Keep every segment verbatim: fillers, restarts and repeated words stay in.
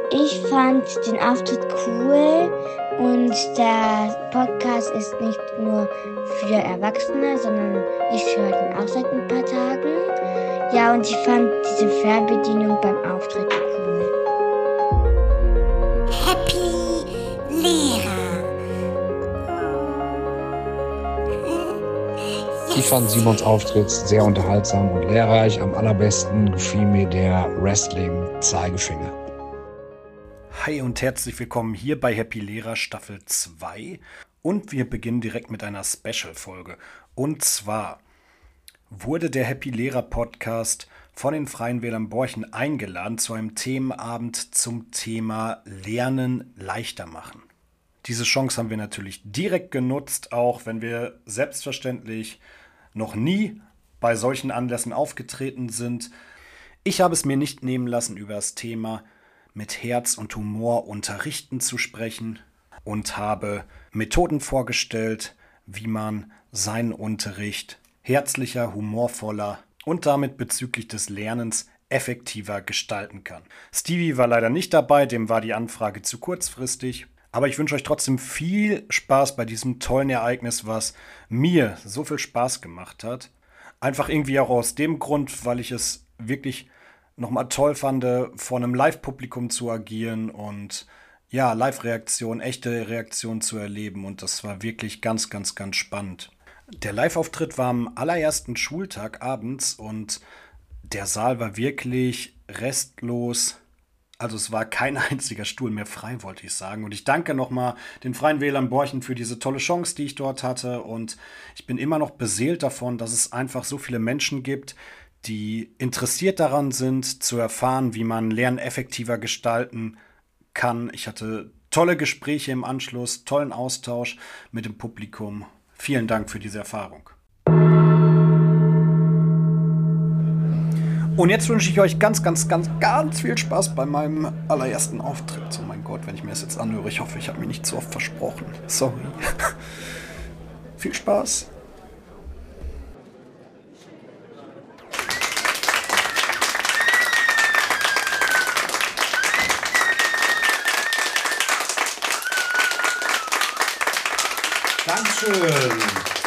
Ich fand den Auftritt cool und der Podcast ist nicht nur für Erwachsene, sondern ich höre den auch seit ein paar Tagen. Ja, und ich fand diese Fernbedienung beim Auftritt cool. Happy Lehrer. Ich fand Simons Auftritt sehr unterhaltsam und lehrreich. Am allerbesten gefiel mir der Wrestling-Zeigefinger. Hi und herzlich willkommen hier bei Happy Lehrer Staffel zwei. Und wir beginnen direkt mit einer Special-Folge. Und zwar wurde der Happy Lehrer Podcast von den Freien Wählern Borchen eingeladen zu einem Themenabend zum Thema Lernen leichter machen. Diese Chance haben wir natürlich direkt genutzt, auch wenn wir selbstverständlich noch nie bei solchen Anlässen aufgetreten sind. Ich habe es mir nicht nehmen lassen, über das Thema mit Herz und Humor unterrichten zu sprechen und habe Methoden vorgestellt, wie man seinen Unterricht herzlicher, humorvoller und damit bezüglich des Lernens effektiver gestalten kann. Stevie war leider nicht dabei, dem war die Anfrage zu kurzfristig. Aber ich wünsche euch trotzdem viel Spaß bei diesem tollen Ereignis, was mir so viel Spaß gemacht hat. Einfach irgendwie auch aus dem Grund, weil ich es wirklich nochmal toll fand, vor einem Live-Publikum zu agieren und ja, Live-Reaktion, echte Reaktion zu erleben. Und das war wirklich ganz, ganz, ganz spannend. Der Live-Auftritt war am allerersten Schultag abends und der Saal war wirklich restlos. Also es war kein einziger Stuhl mehr frei, wollte ich sagen. Und ich danke nochmal den Freien Wählern Borchen für diese tolle Chance, die ich dort hatte. Und ich bin immer noch beseelt davon, dass es einfach so viele Menschen gibt, die interessiert daran sind, zu erfahren, wie man Lernen effektiver gestalten kann. Ich hatte tolle Gespräche im Anschluss, tollen Austausch mit dem Publikum. Vielen Dank für diese Erfahrung. Und jetzt wünsche ich euch ganz, ganz, ganz, ganz viel Spaß bei meinem allerersten Auftritt. Oh mein Gott, wenn ich mir das jetzt anhöre, ich hoffe, ich habe mich nicht zu oft versprochen. Sorry. Viel Spaß. Dankeschön.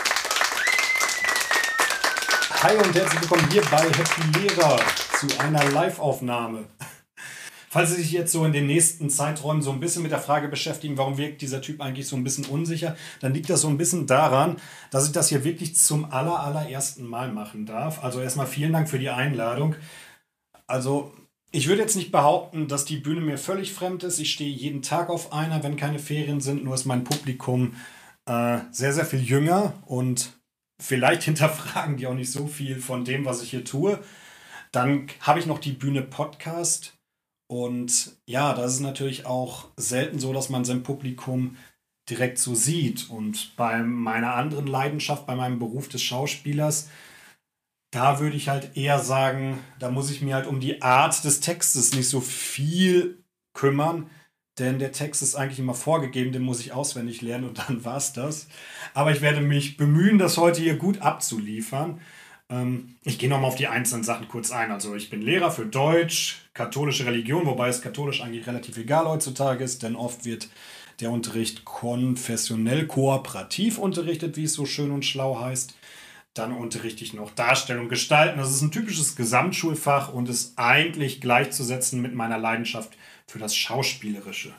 Hi und herzlich willkommen hier bei Happy Lehrer zu einer Live-Aufnahme. Falls Sie sich jetzt so in den nächsten Zeiträumen so ein bisschen mit der Frage beschäftigen, warum wirkt dieser Typ eigentlich so ein bisschen unsicher, dann liegt das so ein bisschen daran, dass ich das hier wirklich zum aller, allerersten Mal machen darf. Also erstmal vielen Dank für die Einladung. Also ich würde jetzt nicht behaupten, dass die Bühne mir völlig fremd ist. Ich stehe jeden Tag auf einer, wenn keine Ferien sind, nur ist mein Publikum äh, sehr, sehr viel jünger und vielleicht hinterfragen die auch nicht so viel von dem, was ich hier tue. Dann habe ich noch die Bühne Podcast. Und ja, das ist natürlich auch selten so, dass man sein Publikum direkt so sieht. Und bei meiner anderen Leidenschaft, bei meinem Beruf des Schauspielers, da würde ich halt eher sagen, da muss ich mir halt um die Art des Textes nicht so viel kümmern. Denn der Text ist eigentlich immer vorgegeben, den muss ich auswendig lernen und dann war's das. Aber ich werde mich bemühen, das heute hier gut abzuliefern. Ähm, ich gehe nochmal auf die einzelnen Sachen kurz ein. Also ich bin Lehrer für Deutsch, katholische Religion, wobei es katholisch eigentlich relativ egal heutzutage ist, denn oft wird der Unterricht konfessionell kooperativ unterrichtet, wie es so schön und schlau heißt. Dann unterrichte ich noch Darstellung, Gestalten. Das ist ein typisches Gesamtschulfach und ist eigentlich gleichzusetzen mit meiner Leidenschaft für das Schauspielerische.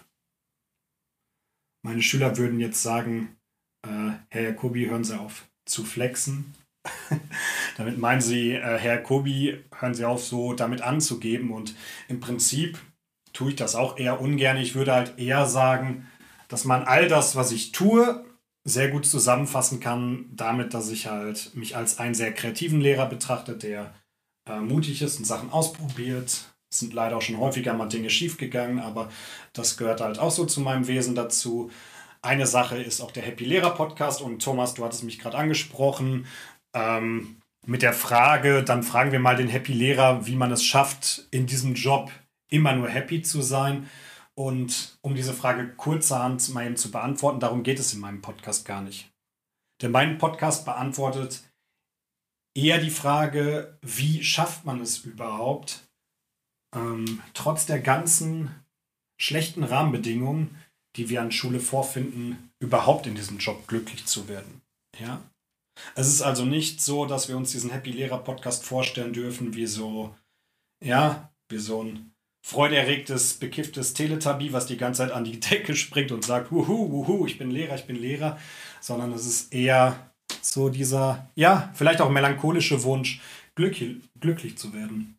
Meine Schüler würden jetzt sagen, äh, Herr Jacobi, hören Sie auf zu flexen. Damit meinen sie, äh, Herr Jacobi, hören Sie auf, so damit anzugeben. Und im Prinzip tue ich das auch eher ungern. Ich würde halt eher sagen, dass man all das, was ich tue, sehr gut zusammenfassen kann, damit, dass ich halt mich als einen sehr kreativen Lehrer betrachte, der äh, mutig ist und Sachen ausprobiert. Es sind leider auch schon häufiger mal Dinge schiefgegangen, aber das gehört halt auch so zu meinem Wesen dazu. Eine Sache ist auch der Happy Lehrer Podcast und Thomas, du hattest mich gerade angesprochen, ähm, mit der Frage, dann fragen wir mal den Happy Lehrer, wie man es schafft, in diesem Job immer nur happy zu sein. Und um diese Frage kurzerhand mal eben zu beantworten, darum geht es in meinem Podcast gar nicht. Denn mein Podcast beantwortet eher die Frage, wie schafft man es überhaupt, ähm, trotz der ganzen schlechten Rahmenbedingungen, die wir an Schule vorfinden, überhaupt in diesem Job glücklich zu werden. Ja? Es ist also nicht so, dass wir uns diesen Happy Lehrer Podcast vorstellen dürfen, wie so, ja, wie so ein freudeerregtes, bekifftes Teletubby, was die ganze Zeit an die Decke springt und sagt, wuhu, wuhu, ich bin Lehrer, ich bin Lehrer, sondern es ist eher so dieser, ja, vielleicht auch melancholische Wunsch, glücklich, glücklich zu werden.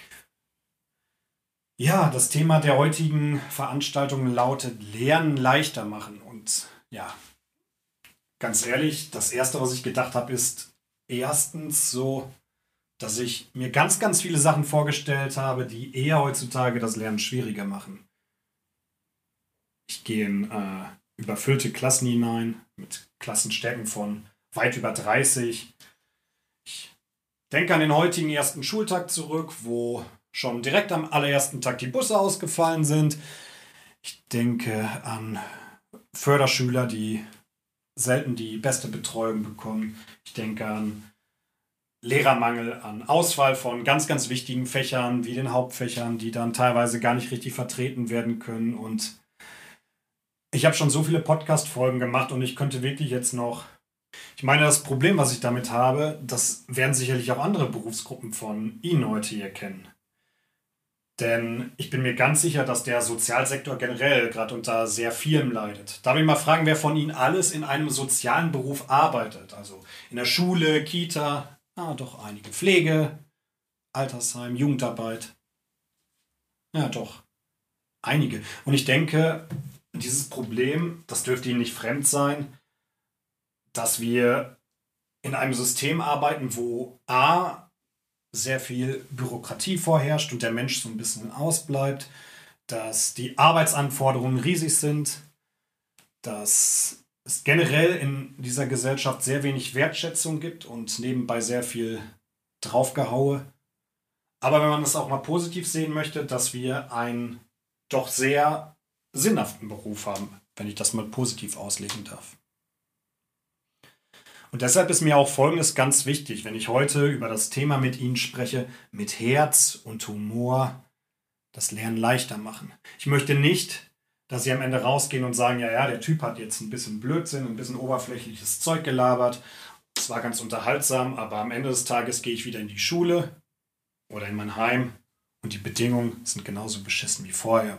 Ja, das Thema der heutigen Veranstaltung lautet Lernen leichter machen. Und ja, ganz ehrlich, das Erste, was ich gedacht habe, ist erstens so, dass ich mir ganz, ganz viele Sachen vorgestellt habe, die eher heutzutage das Lernen schwieriger machen. Ich gehe in äh, überfüllte Klassen hinein, mit Klassenstärken von weit über dreißig. Ich denke an den heutigen ersten Schultag zurück, wo schon direkt am allerersten Tag die Busse ausgefallen sind. Ich denke an Förderschüler, die selten die beste Betreuung bekommen. Ich denke an Lehrermangel, an Ausfall von ganz, ganz wichtigen Fächern wie den Hauptfächern, die dann teilweise gar nicht richtig vertreten werden können. Und ich habe schon so viele Podcast-Folgen gemacht und ich könnte wirklich jetzt noch... Ich meine, das Problem, was ich damit habe, das werden sicherlich auch andere Berufsgruppen von Ihnen heute hier kennen. Denn ich bin mir ganz sicher, dass der Sozialsektor generell gerade unter sehr vielem leidet. Darf ich mal fragen, wer von Ihnen alles in einem sozialen Beruf arbeitet? Also in der Schule, Kita, ah, doch einige. Pflege, Altersheim, Jugendarbeit. Ja, doch. Einige. Und ich denke, dieses Problem, das dürfte Ihnen nicht fremd sein, dass wir in einem System arbeiten, wo A, sehr viel Bürokratie vorherrscht und der Mensch so ein bisschen ausbleibt, dass die Arbeitsanforderungen riesig sind, dass es generell in dieser Gesellschaft sehr wenig Wertschätzung gibt und nebenbei sehr viel draufgehaue. Aber wenn man das auch mal positiv sehen möchte, dass wir einen doch sehr sinnhaften Beruf haben, wenn ich das mal positiv auslegen darf. Und deshalb ist mir auch Folgendes ganz wichtig, wenn ich heute über das Thema mit Ihnen spreche, mit Herz und Humor das Lernen leichter machen. Ich möchte nicht, dass Sie am Ende rausgehen und sagen, ja, ja, der Typ hat jetzt ein bisschen Blödsinn, ein bisschen oberflächliches Zeug gelabert. Es war ganz unterhaltsam, aber am Ende des Tages gehe ich wieder in die Schule oder in mein Heim und die Bedingungen sind genauso beschissen wie vorher.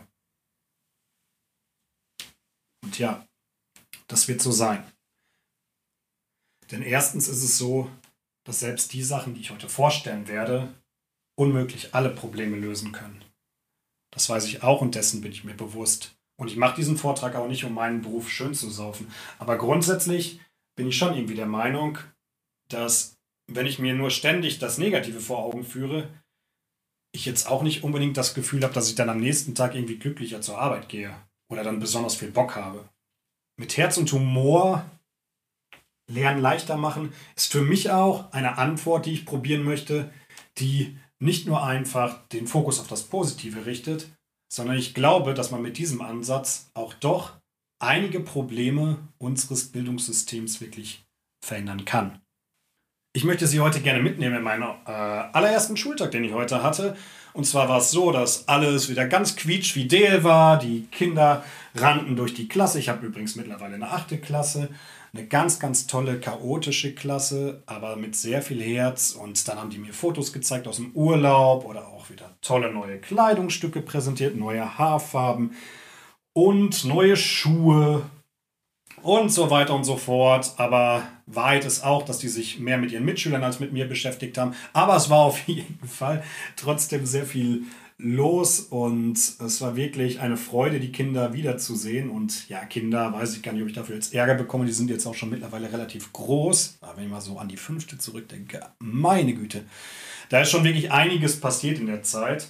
Und ja, das wird so sein. Denn erstens ist es so, dass selbst die Sachen, die ich heute vorstellen werde, unmöglich alle Probleme lösen können. Das weiß ich auch und dessen bin ich mir bewusst. Und ich mache diesen Vortrag auch nicht, um meinen Beruf schön zu saufen. Aber grundsätzlich bin ich schon irgendwie der Meinung, dass, wenn ich mir nur ständig das Negative vor Augen führe, ich jetzt auch nicht unbedingt das Gefühl habe, dass ich dann am nächsten Tag irgendwie glücklicher zur Arbeit gehe oder dann besonders viel Bock habe. Mit Herz und Humor Lernen leichter machen ist für mich auch eine Antwort, die ich probieren möchte, die nicht nur einfach den Fokus auf das Positive richtet, sondern ich glaube, dass man mit diesem Ansatz auch doch einige Probleme unseres Bildungssystems wirklich verändern kann. Ich möchte Sie heute gerne mitnehmen in meinen äh, allerersten Schultag, den ich heute hatte. Und zwar war es so, dass alles wieder ganz quietschfidel war. Die Kinder rannten durch die Klasse. Ich habe übrigens mittlerweile eine achte Klasse. Eine ganz, ganz tolle, chaotische Klasse, aber mit sehr viel Herz. Und dann haben die mir Fotos gezeigt aus dem Urlaub oder auch wieder tolle neue Kleidungsstücke präsentiert, neue Haarfarben und neue Schuhe und so weiter und so fort. Aber Wahrheit ist auch, dass die sich mehr mit ihren Mitschülern als mit mir beschäftigt haben. Aber es war auf jeden Fall trotzdem sehr viel los und es war wirklich eine Freude, die Kinder wiederzusehen. Und ja, Kinder, weiß ich gar nicht, ob ich dafür jetzt Ärger bekomme, die sind jetzt auch schon mittlerweile relativ groß. Aber wenn ich mal so an die fünfte zurückdenke, meine Güte, da ist schon wirklich einiges passiert in der Zeit.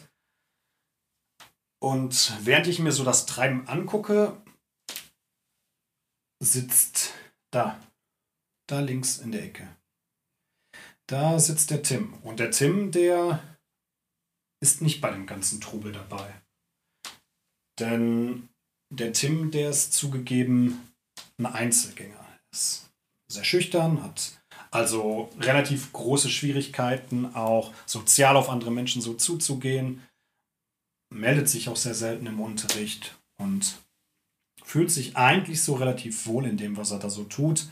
Und während ich mir so das Treiben angucke, sitzt da, da links in der Ecke. Da sitzt der Tim. Und der Tim, der ist nicht bei dem ganzen Trubel dabei. Denn der Tim, der ist zugegeben ein Einzelgänger. Ist sehr schüchtern, hat also relativ große Schwierigkeiten, auch sozial auf andere Menschen so zuzugehen, meldet sich auch sehr selten im Unterricht und fühlt sich eigentlich so relativ wohl in dem, was er da so tut.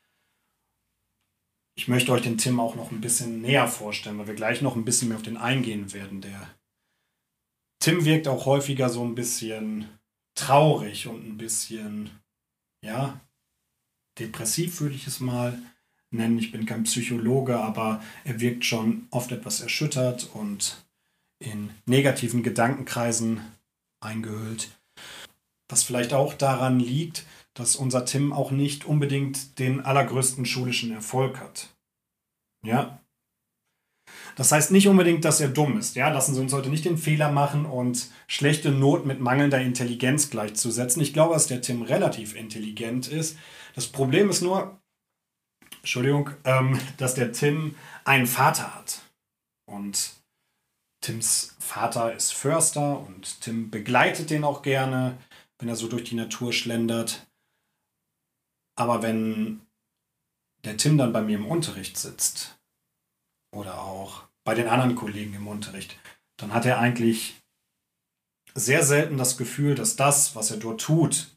Ich möchte euch den Tim auch noch ein bisschen näher vorstellen, weil wir gleich noch ein bisschen mehr auf den eingehen werden. Der Tim wirkt auch häufiger so ein bisschen traurig und ein bisschen, ja, depressiv würde ich es mal nennen. Ich bin kein Psychologe, aber er wirkt schon oft etwas erschüttert und in negativen Gedankenkreisen eingehüllt. Was vielleicht auch daran liegt, dass unser Tim auch nicht unbedingt den allergrößten schulischen Erfolg hat. Ja. Das heißt nicht unbedingt, dass er dumm ist. Ja, lassen Sie uns heute nicht den Fehler machen und schlechte Noten mit mangelnder Intelligenz gleichzusetzen. Ich glaube, dass der Tim relativ intelligent ist. Das Problem ist nur, Entschuldigung, ähm, dass der Tim einen Vater hat. Und Tims Vater ist Förster und Tim begleitet den auch gerne, wenn er so durch die Natur schlendert. Aber wenn der Tim dann bei mir im Unterricht sitzt oder auch bei den anderen Kollegen im Unterricht, dann hat er eigentlich sehr selten das Gefühl, dass das, was er dort tut,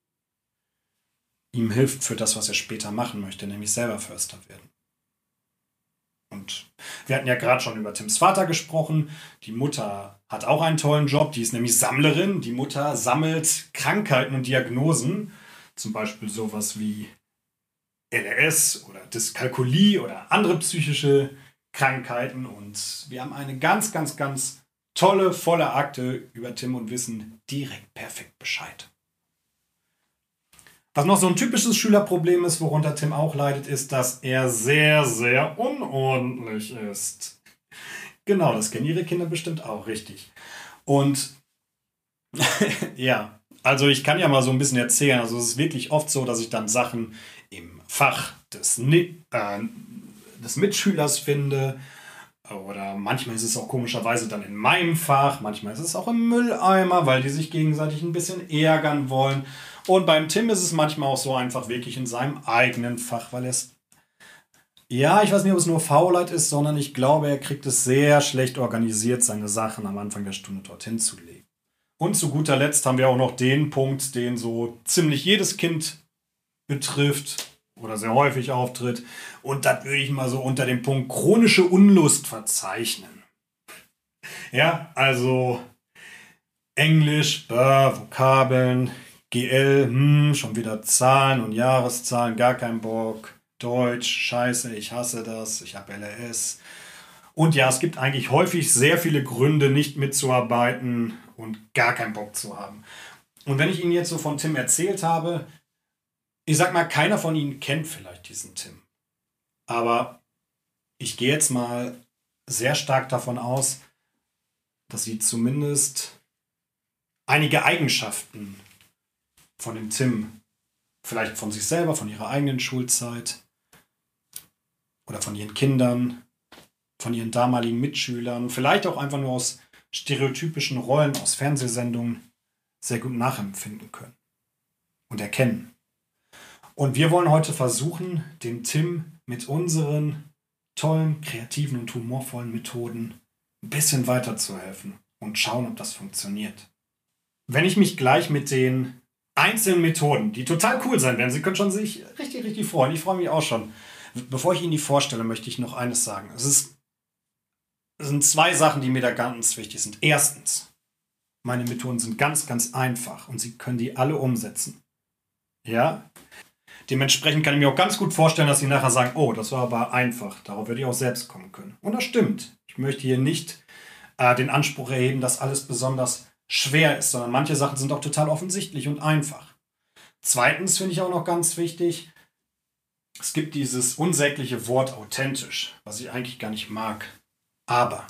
ihm hilft für das, was er später machen möchte, nämlich selber Förster werden. Und wir hatten ja gerade schon über Tims Vater gesprochen. Die Mutter hat auch einen tollen Job, die ist nämlich Sammlerin. Die Mutter sammelt Krankheiten und Diagnosen, zum Beispiel sowas wie L R S oder Dyskalkulie oder andere psychische Krankheiten. Und wir haben eine ganz, ganz, ganz tolle, volle Akte über Tim und wissen direkt perfekt Bescheid. Was noch so ein typisches Schülerproblem ist, worunter Tim auch leidet, ist, dass er sehr, sehr unordentlich ist. Genau, das kennen Ihre Kinder bestimmt auch, richtig. Und ja, also ich kann ja mal so ein bisschen erzählen. Also es ist wirklich oft so, dass ich dann Sachen im Fach des, äh, des Mitschülers finde. Oder manchmal ist es auch komischerweise dann in meinem Fach. Manchmal ist es auch im Mülleimer, weil die sich gegenseitig ein bisschen ärgern wollen. Und beim Tim ist es manchmal auch so einfach wirklich in seinem eigenen Fach, weil er es, ja, ich weiß nicht, ob es nur Faulheit ist, sondern ich glaube, er kriegt es sehr schlecht organisiert, seine Sachen am Anfang der Stunde dorthin zu legen. Und zu guter Letzt haben wir auch noch den Punkt, den so ziemlich jedes Kind betrifft oder sehr häufig auftritt. Und das würde ich mal so unter dem Punkt chronische Unlust verzeichnen. Ja, also Englisch, äh, Vokabeln, G L, hm, schon wieder Zahlen und Jahreszahlen, gar kein Bock. Deutsch, scheiße, ich hasse das, ich habe L R S. Und ja, es gibt eigentlich häufig sehr viele Gründe, nicht mitzuarbeiten und gar keinen Bock zu haben. Und wenn ich Ihnen jetzt so von Tim erzählt habe, ich sag mal, keiner von Ihnen kennt vielleicht diesen Tim. Aber ich gehe jetzt mal sehr stark davon aus, dass Sie zumindest einige Eigenschaften von dem Tim, vielleicht von sich selber, von ihrer eigenen Schulzeit oder von ihren Kindern, von ihren damaligen Mitschülern, vielleicht auch einfach nur aus stereotypischen Rollen, aus Fernsehsendungen sehr gut nachempfinden können und erkennen. Und wir wollen heute versuchen, dem Tim mit unseren tollen, kreativen und humorvollen Methoden ein bisschen weiterzuhelfen und schauen, ob das funktioniert. Wenn ich mich gleich mit den einzelnen Methoden, die total cool sein werden, Sie können schon sich richtig, richtig freuen. Ich freue mich auch schon. Bevor ich Ihnen die vorstelle, möchte ich noch eines sagen. Es ist, es sind zwei Sachen, die mir da ganz wichtig sind. Erstens, meine Methoden sind ganz, ganz einfach und Sie können die alle umsetzen. Ja? Dementsprechend kann ich mir auch ganz gut vorstellen, dass Sie nachher sagen, oh, das war aber einfach. Darauf würde ich auch selbst kommen können. Und das stimmt. Ich möchte hier nicht äh, den Anspruch erheben, dass alles besonders schwer ist, sondern manche Sachen sind auch total offensichtlich und einfach. Zweitens finde ich auch noch ganz wichtig, es gibt dieses unsägliche Wort authentisch, was ich eigentlich gar nicht mag. Aber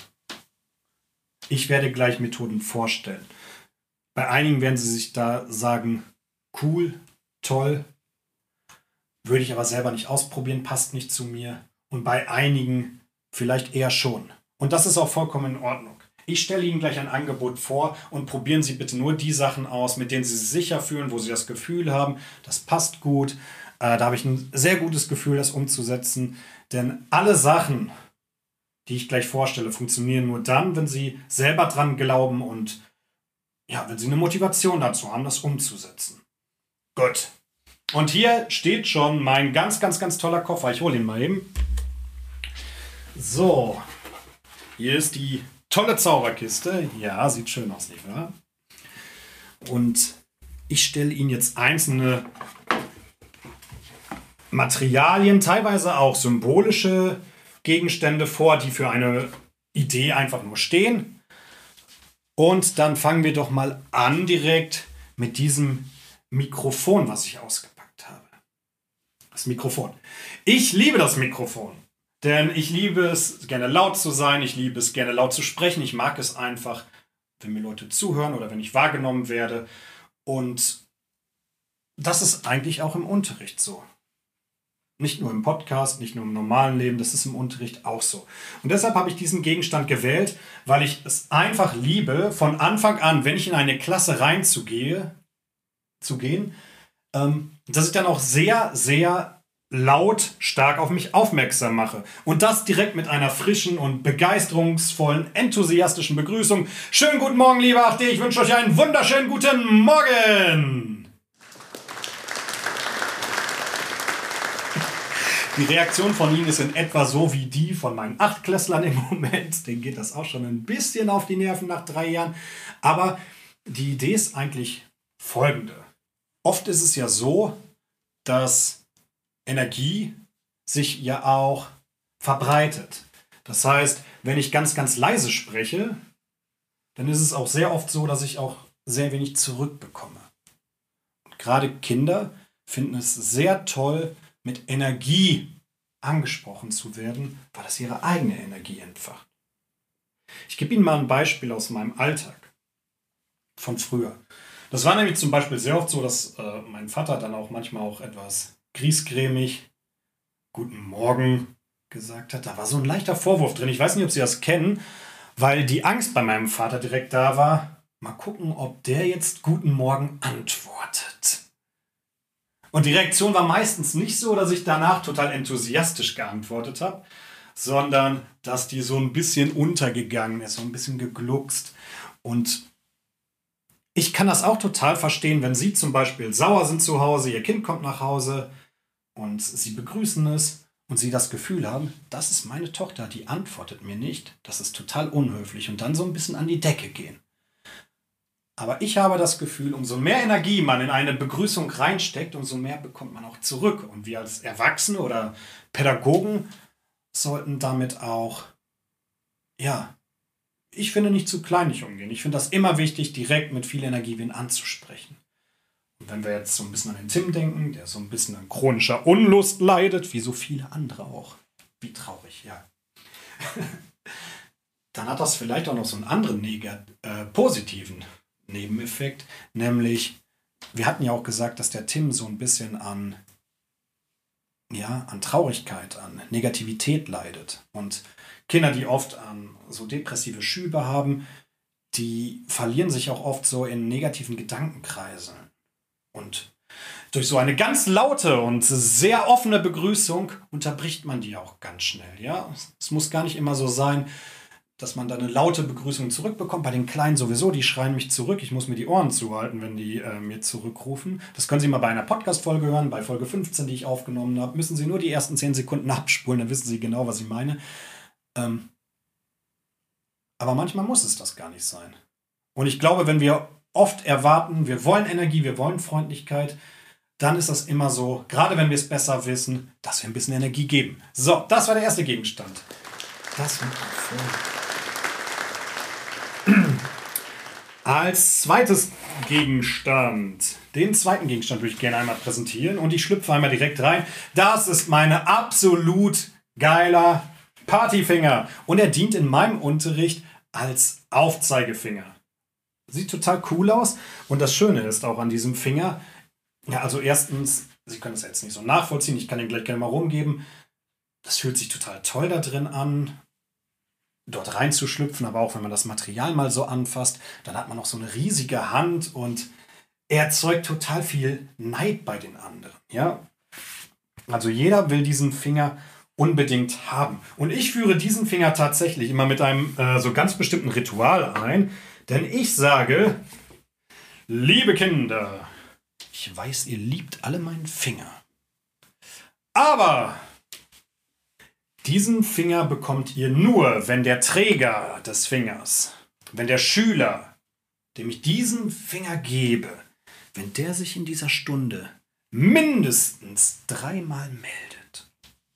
ich werde gleich Methoden vorstellen. Bei einigen werden Sie sich da sagen, cool, toll, würde ich aber selber nicht ausprobieren, passt nicht zu mir. Und bei einigen vielleicht eher schon. Und das ist auch vollkommen in Ordnung. Ich stelle Ihnen gleich ein Angebot vor und probieren Sie bitte nur die Sachen aus, mit denen Sie sich sicher fühlen, wo Sie das Gefühl haben, das passt gut. Äh, da habe ich ein sehr gutes Gefühl, das umzusetzen. Denn alle Sachen, die ich gleich vorstelle, funktionieren nur dann, wenn Sie selber dran glauben und ja, wenn Sie eine Motivation dazu haben, das umzusetzen. Gut. Und hier steht schon mein ganz, ganz, ganz toller Koffer. Ich hole ihn mal eben. So. Hier ist die tolle Zauberkiste. Ja, sieht schön aus, nicht wahr? Und ich stelle Ihnen jetzt einzelne Materialien, teilweise auch symbolische Gegenstände vor, die für eine Idee einfach nur stehen. Und dann fangen wir doch mal an direkt mit diesem Mikrofon, was ich ausgepackt habe. Das Mikrofon. Ich liebe das Mikrofon, denn ich liebe es, gerne laut zu sein, ich liebe es, gerne laut zu sprechen. Ich mag es einfach, wenn mir Leute zuhören oder wenn ich wahrgenommen werde. Und das ist eigentlich auch im Unterricht so. Nicht nur im Podcast, nicht nur im normalen Leben, das ist im Unterricht auch so. Und deshalb habe ich diesen Gegenstand gewählt, weil ich es einfach liebe, von Anfang an, wenn ich in eine Klasse reinzugehe, zu gehen, ähm, dass ich dann auch sehr, sehr laut stark auf mich aufmerksam mache. Und das direkt mit einer frischen und begeisterungsvollen, enthusiastischen Begrüßung. Schönen guten Morgen, liebe acht D, ich wünsche euch einen wunderschönen guten Morgen! Die Reaktion von Ihnen ist in etwa so wie die von meinen Achtklässlern im Moment. Denen geht das auch schon ein bisschen auf die Nerven nach drei Jahren. Aber die Idee ist eigentlich folgende. Oft ist es ja so, dass Energie sich ja auch verbreitet. Das heißt, wenn ich ganz, ganz leise spreche, dann ist es auch sehr oft so, dass ich auch sehr wenig zurückbekomme. Und gerade Kinder finden es sehr toll, mit Energie angesprochen zu werden, weil das ihre eigene Energie entfacht. Ich gebe Ihnen mal ein Beispiel aus meinem Alltag von früher. Das war nämlich zum Beispiel sehr oft so, dass äh, mein Vater dann auch manchmal auch etwas griesgrämig Guten Morgen gesagt hat. Da war so ein leichter Vorwurf drin. Ich weiß nicht, ob Sie das kennen, weil die Angst bei meinem Vater direkt da war. Mal gucken, ob der jetzt Guten Morgen antwortet. Und die Reaktion war meistens nicht so, dass ich danach total enthusiastisch geantwortet habe, sondern dass die so ein bisschen untergegangen ist, so ein bisschen gegluckst. Und ich kann das auch total verstehen, wenn Sie zum Beispiel sauer sind zu Hause, Ihr Kind kommt nach Hause und Sie begrüßen es und Sie das Gefühl haben, das ist meine Tochter, die antwortet mir nicht, das ist total unhöflich und dann so ein bisschen an die Decke gehen. Aber ich habe das Gefühl, umso mehr Energie man in eine Begrüßung reinsteckt, umso mehr bekommt man auch zurück. Und wir als Erwachsene oder Pädagogen sollten damit auch, ja, ich finde, nicht zu kleinlich umgehen. Ich finde das immer wichtig, direkt mit viel Energie wen anzusprechen. Und wenn wir jetzt so ein bisschen an den Tim denken, der so ein bisschen an chronischer Unlust leidet, wie so viele andere auch. Wie traurig, ja. Dann hat das vielleicht auch noch so einen anderen negat- äh, positiven Nebeneffekt, nämlich, wir hatten ja auch gesagt, dass der Tim so ein bisschen an, ja, an Traurigkeit, an Negativität leidet. Und Kinder, die oft an so depressive Schübe haben, die verlieren sich auch oft so in negativen Gedankenkreisen. Und durch so eine ganz laute und sehr offene Begrüßung unterbricht man die auch ganz schnell. Ja? Es muss gar nicht immer so sein, dass man da eine laute Begrüßung zurückbekommt. Bei den Kleinen sowieso, die schreien mich zurück. Ich muss mir die Ohren zuhalten, wenn die äh, mir zurückrufen. Das können Sie mal bei einer Podcast-Folge hören, bei Folge fünfzehn, die ich aufgenommen habe. Müssen Sie nur die ersten zehn Sekunden abspulen, dann wissen Sie genau, was ich meine. Ähm, aber manchmal muss es das gar nicht sein. Und ich glaube, wenn wir oft erwarten, wir wollen Energie, wir wollen Freundlichkeit, dann ist das immer so, gerade wenn wir es besser wissen, dass wir ein bisschen Energie geben. So, das war der erste Gegenstand. Das Mikrofon. Als zweites Gegenstand, den zweiten Gegenstand würde ich gerne einmal präsentieren und ich schlüpfe einmal direkt rein. Das ist mein absolut geiler Partyfinger und er dient in meinem Unterricht als Aufzeigefinger. Sieht total cool aus und das Schöne ist auch an diesem Finger, ja, also erstens, Sie können das jetzt nicht so nachvollziehen, ich kann ihn gleich gerne mal rumgeben. Das fühlt sich total toll da drin an, dort reinzuschlüpfen, aber auch wenn man das Material mal so anfasst, dann hat man noch so eine riesige Hand und er erzeugt total viel Neid bei den anderen. Ja? Also jeder will diesen Finger unbedingt haben. Und ich führe diesen Finger tatsächlich immer mit einem äh, so ganz bestimmten Ritual ein, denn ich sage, Liebe Kinder, ich weiß, ihr liebt alle meinen Finger. Aber diesen Finger bekommt ihr nur, wenn der Träger des Fingers, wenn der Schüler, dem ich diesen Finger gebe, wenn der sich in dieser Stunde mindestens dreimal meldet.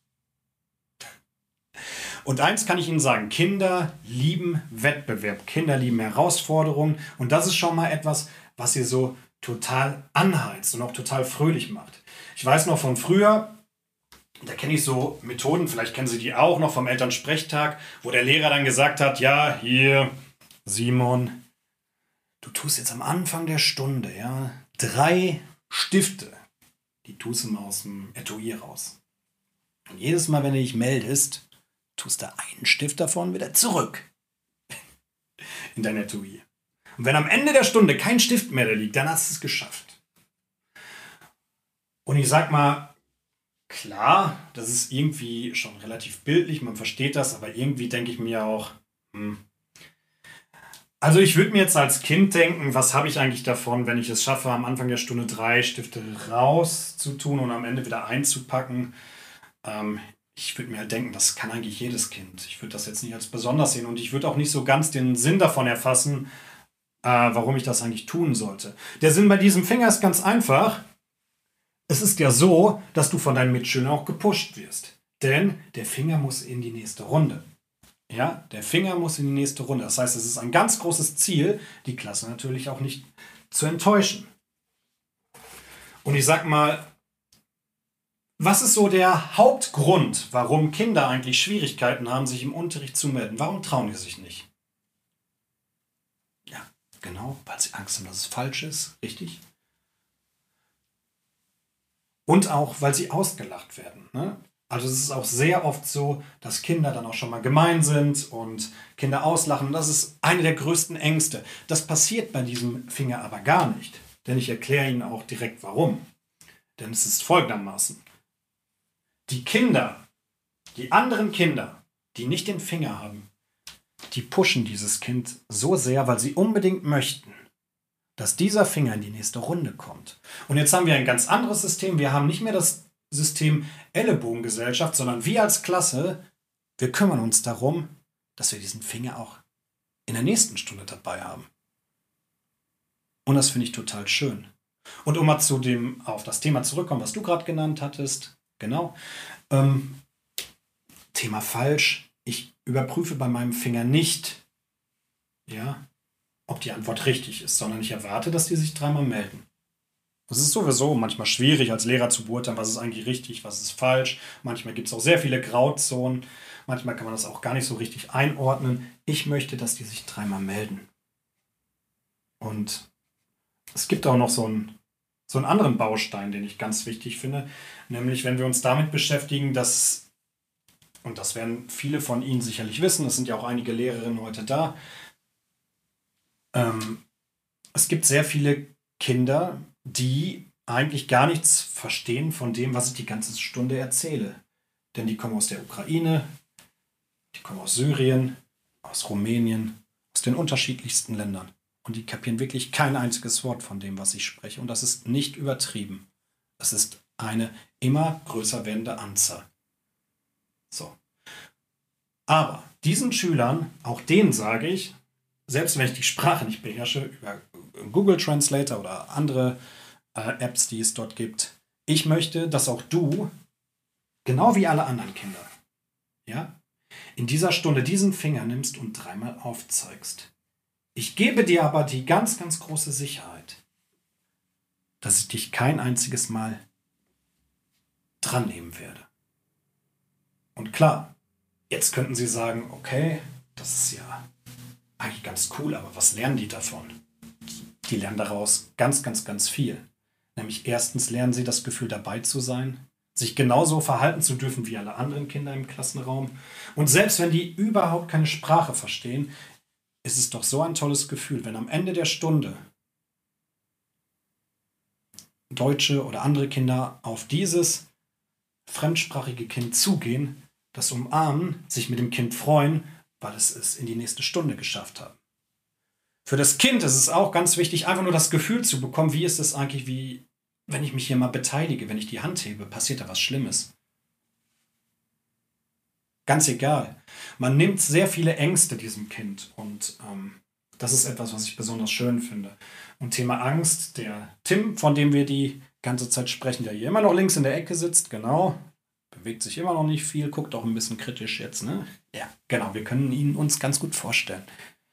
Und eins kann ich Ihnen sagen, Kinder lieben Wettbewerb, Kinder lieben Herausforderungen und das ist schon mal etwas, was ihr so total anheizt und auch total fröhlich macht. Ich weiß noch von früher, da kenne ich so Methoden, vielleicht kennen Sie die auch noch vom Elternsprechtag, wo der Lehrer dann gesagt hat, ja, hier, Simon, du tust jetzt am Anfang der Stunde, ja, drei Stifte, die tust du mal aus dem Etui raus. Und jedes Mal, wenn du dich meldest, tust du einen Stift davon wieder zurück in dein Etui. Und wenn am Ende der Stunde kein Stift mehr da liegt, dann hast du es geschafft. Und ich sag mal, klar, das ist irgendwie schon relativ bildlich, man versteht das, aber irgendwie denke ich mir auch, hm. Also ich würde mir jetzt als Kind denken, was habe ich eigentlich davon, wenn ich es schaffe, am Anfang der Stunde drei Stifte rauszutun und am Ende wieder einzupacken. Ähm, ich würde mir halt denken, das kann eigentlich jedes Kind. Ich würde das jetzt nicht als besonders sehen und ich würde auch nicht so ganz den Sinn davon erfassen, äh, warum ich das eigentlich tun sollte. Der Sinn bei diesem Finger ist ganz einfach. Es ist ja so, dass du von deinen Mitschülern auch gepusht wirst. Denn der Finger muss in die nächste Runde. Ja, der Finger muss in die nächste Runde. Das heißt, es ist ein ganz großes Ziel, die Klasse natürlich auch nicht zu enttäuschen. Und ich sag mal, was ist so der Hauptgrund, warum Kinder eigentlich Schwierigkeiten haben, sich im Unterricht zu melden? Warum trauen die sich nicht? Ja, genau, weil sie Angst haben, dass es falsch ist. Richtig? Und auch, weil sie ausgelacht werden. Ne? Also es ist auch sehr oft so, dass Kinder dann auch schon mal gemein sind und Kinder auslachen. Und das ist eine der größten Ängste. Das passiert bei diesem Finger aber gar nicht. Denn ich erkläre Ihnen auch direkt warum. Denn es ist folgendermaßen. Die Kinder, die anderen Kinder, die nicht den Finger haben, die pushen dieses Kind so sehr, weil sie unbedingt möchten, dass dieser Finger in die nächste Runde kommt. Und jetzt haben wir ein ganz anderes System. Wir haben nicht mehr das System Ellenbogengesellschaft, sondern wir als Klasse, wir kümmern uns darum, dass wir diesen Finger auch in der nächsten Stunde dabei haben. Und das finde ich total schön. Und um mal zu dem, auf das Thema zurückkommen, was du gerade genannt hattest, genau, ähm, Thema falsch. Ich überprüfe bei meinem Finger nicht, ja, ob die Antwort richtig ist, sondern ich erwarte, dass die sich dreimal melden. Es ist sowieso manchmal schwierig, als Lehrer zu beurteilen, was ist eigentlich richtig, was ist falsch. Manchmal gibt es auch sehr viele Grauzonen. Manchmal kann man das auch gar nicht so richtig einordnen. Ich möchte, dass die sich dreimal melden. Und es gibt auch noch so einen, so einen anderen Baustein, den ich ganz wichtig finde. Nämlich, wenn wir uns damit beschäftigen, dass, und das werden viele von Ihnen sicherlich wissen, es sind ja auch einige Lehrerinnen heute da, ähm, es gibt sehr viele Kinder, die eigentlich gar nichts verstehen von dem, was ich die ganze Stunde erzähle. Denn die kommen aus der Ukraine, die kommen aus Syrien, aus Rumänien, aus den unterschiedlichsten Ländern. Und die kapieren wirklich kein einziges Wort von dem, was ich spreche. Und das ist nicht übertrieben. Es ist eine immer größer werdende Anzahl. So. Aber diesen Schülern, auch denen sage ich, selbst wenn ich die Sprache nicht beherrsche, über Google Translator oder andere äh, Apps, die es dort gibt, ich möchte, dass auch du, genau wie alle anderen Kinder, ja, in dieser Stunde diesen Finger nimmst und dreimal aufzeigst. Ich gebe dir aber die ganz, ganz große Sicherheit, dass ich dich kein einziges Mal dran nehmen werde. Und klar, jetzt könnten Sie sagen, okay, das ist ja eigentlich ganz cool, aber was lernen die davon? Die lernen daraus ganz, ganz, ganz viel. Nämlich erstens lernen sie das Gefühl, dabei zu sein, sich genauso verhalten zu dürfen wie alle anderen Kinder im Klassenraum. Und selbst wenn die überhaupt keine Sprache verstehen, ist es doch so ein tolles Gefühl, wenn am Ende der Stunde Deutsche oder andere Kinder auf dieses fremdsprachige Kind zugehen, das umarmen, sich mit dem Kind freuen, weil es es in die nächste Stunde geschafft hat. Für das Kind ist es auch ganz wichtig, einfach nur das Gefühl zu bekommen, wie ist es eigentlich, wie, wenn ich mich hier mal beteilige, wenn ich die Hand hebe, passiert da was Schlimmes. Ganz egal. Man nimmt sehr viele Ängste diesem Kind und ähm, das ist etwas, was ich besonders schön finde. Und Thema Angst, der Tim, von dem wir die ganze Zeit sprechen, der hier immer noch links in der Ecke sitzt, genau, bewegt sich immer noch nicht viel, guckt auch ein bisschen kritisch jetzt, ne? Ja, genau, wir können ihn uns ganz gut vorstellen.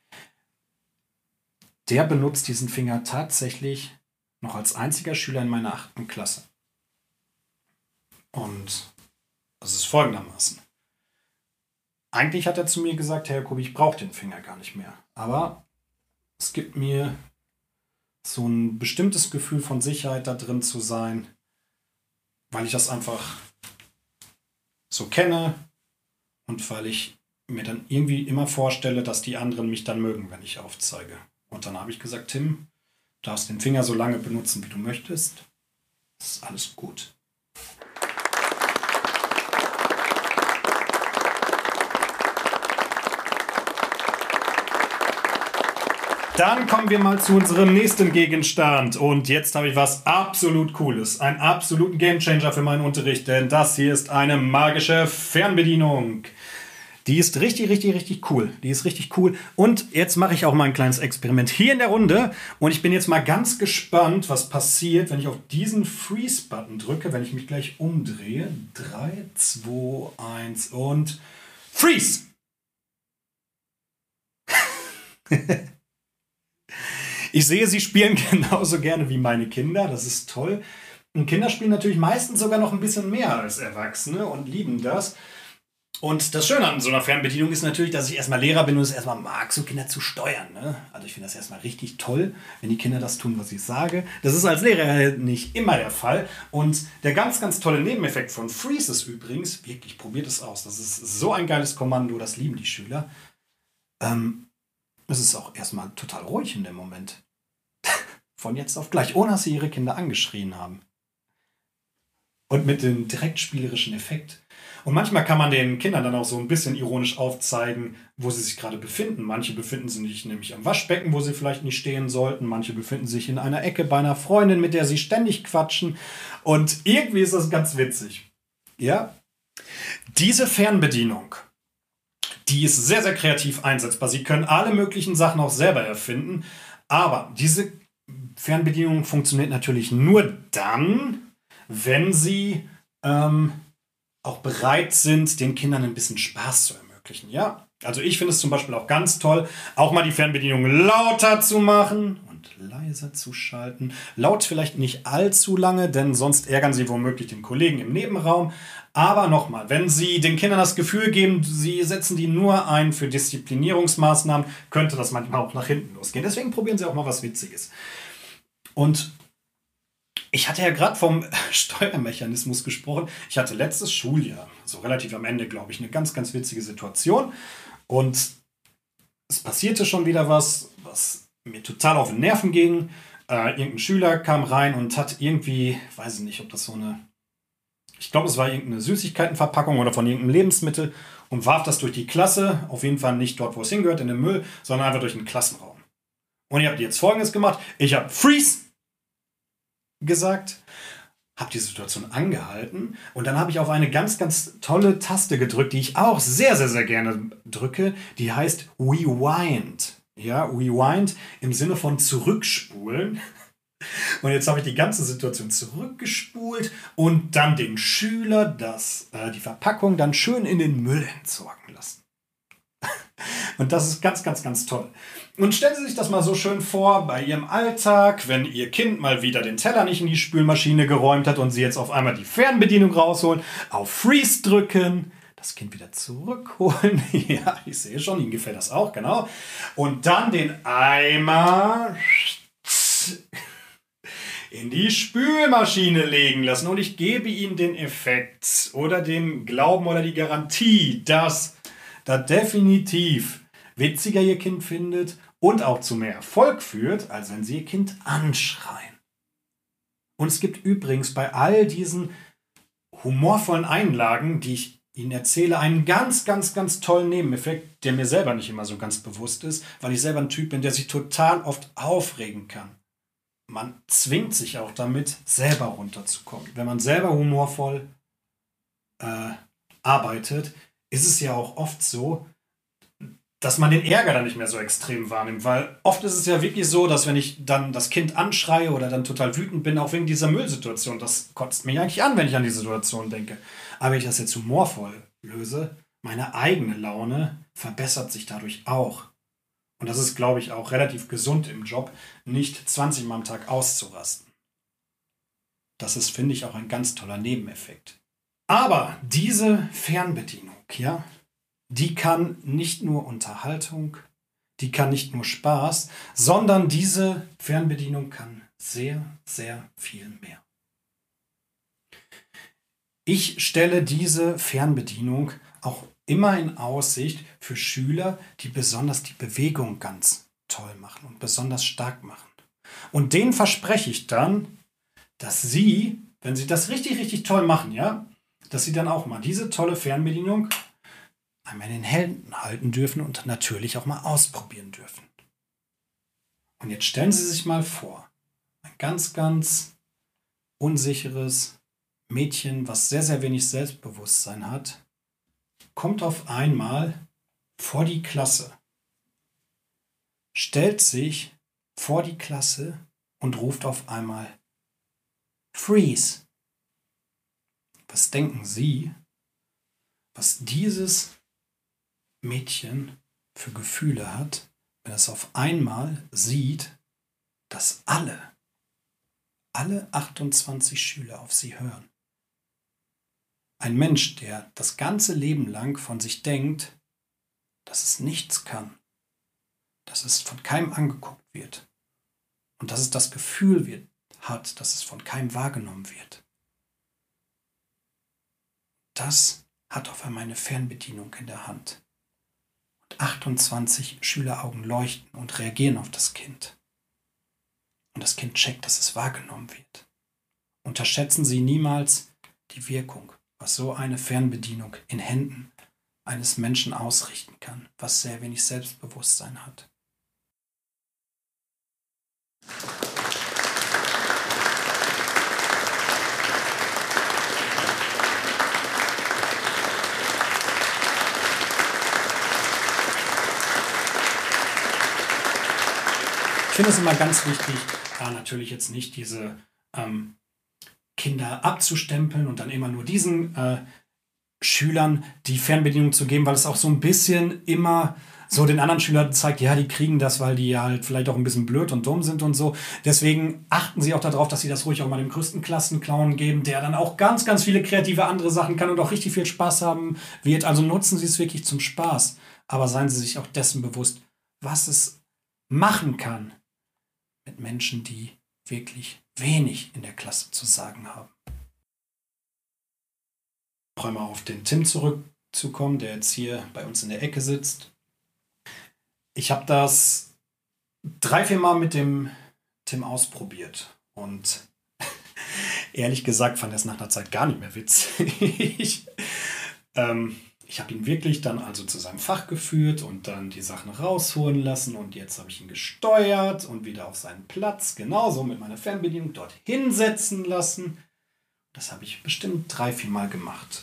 Der benutzt diesen Finger tatsächlich noch als einziger Schüler in meiner achten Klasse. Und das ist folgendermaßen. Eigentlich hat er zu mir gesagt, Herr Jacobi, ich brauche den Finger gar nicht mehr. Aber es gibt mir so ein bestimmtes Gefühl von Sicherheit da drin zu sein, weil ich das einfach so kenne und weil ich mir dann irgendwie immer vorstelle, dass die anderen mich dann mögen, wenn ich aufzeige. Und dann habe ich gesagt, Tim, du darfst den Finger so lange benutzen, wie du möchtest. Das ist alles gut. Dann kommen wir mal zu unserem nächsten Gegenstand. Und jetzt habe ich was absolut Cooles. Einen absoluten Gamechanger für meinen Unterricht. Denn das hier ist eine magische Fernbedienung. Die ist richtig, richtig, richtig cool. Die ist richtig cool. Und jetzt mache ich auch mal ein kleines Experiment hier in der Runde. Und ich bin jetzt mal ganz gespannt, was passiert, wenn ich auf diesen Freeze-Button drücke, wenn ich mich gleich umdrehe. drei, zwei, eins und Freeze! Ich sehe, sie spielen genauso gerne wie meine Kinder. Das ist toll. Und Kinder spielen natürlich meistens sogar noch ein bisschen mehr als Erwachsene und lieben das. Und das Schöne an so einer Fernbedienung ist natürlich, dass ich erstmal Lehrer bin und es erstmal mag, so Kinder zu steuern. Ne? Also ich finde das erstmal richtig toll, wenn die Kinder das tun, was ich sage. Das ist als Lehrer nicht immer der Fall. Und der ganz, ganz tolle Nebeneffekt von Freeze ist übrigens, wirklich, probiert es aus. Das ist so ein geiles Kommando, das lieben die Schüler. Ähm, es ist auch erstmal total ruhig in dem Moment. Von jetzt auf gleich, ohne dass sie ihre Kinder angeschrien haben. Und mit dem direkt spielerischen Effekt. Und manchmal kann man den Kindern dann auch so ein bisschen ironisch aufzeigen, wo sie sich gerade befinden. Manche befinden sich nämlich am Waschbecken, wo sie vielleicht nicht stehen sollten. Manche befinden sich in einer Ecke bei einer Freundin, mit der sie ständig quatschen. Und irgendwie ist das ganz witzig. Ja? Diese Fernbedienung, die ist sehr, sehr kreativ einsetzbar. Sie können alle möglichen Sachen auch selber erfinden. Aber diese Fernbedienung funktioniert natürlich nur dann, wenn sie ähm, auch bereit sind, den Kindern ein bisschen Spaß zu ermöglichen. Ja? Also ich finde es zum Beispiel auch ganz toll, auch mal die Fernbedienung lauter zu machen und leiser zu schalten. Laut vielleicht nicht allzu lange, denn sonst ärgern sie womöglich den Kollegen im Nebenraum. Aber nochmal, wenn Sie den Kindern das Gefühl geben, Sie setzen die nur ein für Disziplinierungsmaßnahmen, könnte das manchmal auch nach hinten losgehen. Deswegen probieren Sie auch mal was Witziges. Und ich hatte ja gerade vom Steuermechanismus gesprochen. Ich hatte letztes Schuljahr, so relativ am Ende, glaube ich, eine ganz, ganz witzige Situation. Und es passierte schon wieder was, was mir total auf den Nerven ging. Äh, irgendein Schüler kam rein und hat irgendwie, weiß ich nicht, ob das so eine, ich glaube, es war irgendeine Süßigkeitenverpackung oder von irgendeinem Lebensmittel und warf das durch die Klasse. Auf jeden Fall nicht dort, wo es hingehört, in den Müll, sondern einfach durch den Klassenraum. Und ich habe jetzt Folgendes gemacht. Ich habe Freeze gesagt, habe die Situation angehalten und dann habe ich auf eine ganz, ganz tolle Taste gedrückt, die ich auch sehr, sehr, sehr gerne drücke. Die heißt Rewind. Ja, Rewind im Sinne von zurückspulen. Und jetzt habe ich die ganze Situation zurückgespult und dann den Schüler das, äh, die Verpackung dann schön in den Müll entsorgen lassen. Und das ist ganz, ganz, ganz toll. Und stellen Sie sich das mal so schön vor bei Ihrem Alltag, wenn Ihr Kind mal wieder den Teller nicht in die Spülmaschine geräumt hat und Sie jetzt auf einmal die Fernbedienung rausholen, auf Freeze drücken, das Kind wieder zurückholen. Ja, ich sehe schon, Ihnen gefällt das auch, genau. Und dann den Eimer in die Spülmaschine legen lassen. Und ich gebe Ihnen den Effekt oder den Glauben oder die Garantie, dass da definitiv witziger Ihr Kind findet und auch zu mehr Erfolg führt, als wenn Sie Ihr Kind anschreien. Und es gibt übrigens bei all diesen humorvollen Einlagen, die ich Ihnen erzähle einen ganz, ganz, ganz tollen Nebeneffekt, der mir selber nicht immer so ganz bewusst ist, weil ich selber ein Typ bin, der sich total oft aufregen kann. Man zwingt sich auch damit, selber runterzukommen. Wenn man selber humorvoll äh, arbeitet, ist es ja auch oft so, dass man den Ärger dann nicht mehr so extrem wahrnimmt. Weil oft ist es ja wirklich so, dass wenn ich dann das Kind anschreie oder dann total wütend bin, auch wegen dieser Müllsituation, das kotzt mich eigentlich an, wenn ich an die Situation denke. Aber wenn ich das jetzt humorvoll löse, meine eigene Laune verbessert sich dadurch auch. Und das ist, glaube ich, auch relativ gesund im Job, nicht zwanzig Mal am Tag auszurasten. Das ist, finde ich, auch ein ganz toller Nebeneffekt. Aber diese Fernbedienung, ja, die kann nicht nur Unterhaltung, die kann nicht nur Spaß, sondern diese Fernbedienung kann sehr, sehr viel mehr. Ich stelle diese Fernbedienung auch immer in Aussicht für Schüler, die besonders die Bewegung ganz toll machen und besonders stark machen. Und denen verspreche ich dann, dass sie, wenn sie das richtig, richtig toll machen, ja, dass sie dann auch mal diese tolle Fernbedienung einmal in den Händen halten dürfen und natürlich auch mal ausprobieren dürfen. Und jetzt stellen Sie sich mal vor, ein ganz, ganz unsicheres Mädchen, was sehr, sehr wenig Selbstbewusstsein hat, kommt auf einmal vor die Klasse, stellt sich vor die Klasse und ruft auf einmal Freeze. Was denken Sie, was dieses Mädchen für Gefühle hat, wenn es auf einmal sieht, dass alle, alle achtundzwanzig Schüler auf sie hören? Ein Mensch, der das ganze Leben lang von sich denkt, dass es nichts kann, dass es von keinem angeguckt wird und dass es das Gefühl wird, hat, dass es von keinem wahrgenommen wird. Das hat auf einmal eine Fernbedienung in der Hand. Und achtundzwanzig Schüleraugen leuchten und reagieren auf das Kind. Und das Kind checkt, dass es wahrgenommen wird. Unterschätzen Sie niemals die Wirkung, was so eine Fernbedienung in Händen eines Menschen ausrichten kann, was sehr wenig Selbstbewusstsein hat. Ich finde es immer ganz wichtig, da natürlich jetzt nicht diese ähm, Kinder abzustempeln und dann immer nur diesen äh, Schülern die Fernbedienung zu geben, weil es auch so ein bisschen immer so den anderen Schülern zeigt, ja, die kriegen das, weil die halt vielleicht auch ein bisschen blöd und dumm sind und so. Deswegen achten Sie auch darauf, dass Sie das ruhig auch mal dem größten Klassenclown geben, der dann auch ganz, ganz viele kreative andere Sachen kann und auch richtig viel Spaß haben wird. Also nutzen Sie es wirklich zum Spaß. Aber seien Sie sich auch dessen bewusst, was es machen kann mit Menschen, die wirklich wenig in der Klasse zu sagen haben. Noch einmal auf den Tim zurückzukommen, der jetzt hier bei uns in der Ecke sitzt. Ich habe das drei, vier Mal mit dem Tim ausprobiert und ehrlich gesagt fand er es nach einer Zeit gar nicht mehr witzig. ähm, ich habe ihn wirklich dann also zu seinem Fach geführt und dann die Sachen rausholen lassen und jetzt habe ich ihn gesteuert und wieder auf seinen Platz, genauso mit meiner Fernbedienung dort hinsetzen lassen. Das habe ich bestimmt drei, vier Mal gemacht.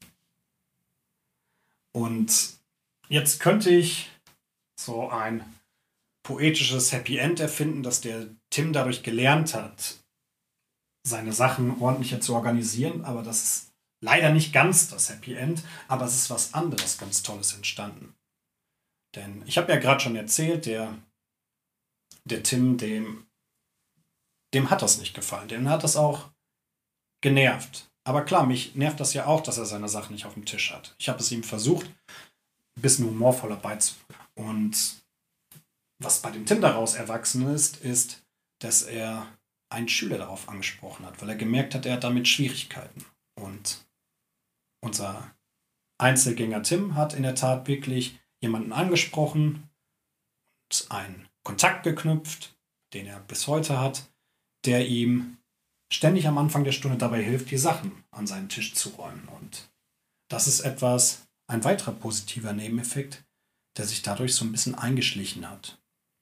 Und jetzt könnte ich so ein poetisches Happy End erfinden, dass der Tim dadurch gelernt hat, seine Sachen ordentlicher zu organisieren, aber das ist leider nicht ganz das Happy End, aber es ist was anderes ganz Tolles entstanden. Denn ich habe ja gerade schon erzählt, der, der Tim, dem, dem hat das nicht gefallen. Dem hat das auch genervt. Aber klar, mich nervt das ja auch, dass er seine Sachen nicht auf dem Tisch hat. Ich habe es ihm versucht, ein bisschen humorvoller beizubringen. Und was bei dem Tim daraus erwachsen ist, ist, dass er einen Schüler darauf angesprochen hat, weil er gemerkt hat, er hat damit Schwierigkeiten. Und unser Einzelgänger Tim hat in der Tat wirklich jemanden angesprochen und einen Kontakt geknüpft, den er bis heute hat, der ihm ständig am Anfang der Stunde dabei hilft, die Sachen an seinen Tisch zu räumen. Und das ist etwas, ein weiterer positiver Nebeneffekt, der sich dadurch so ein bisschen eingeschlichen hat.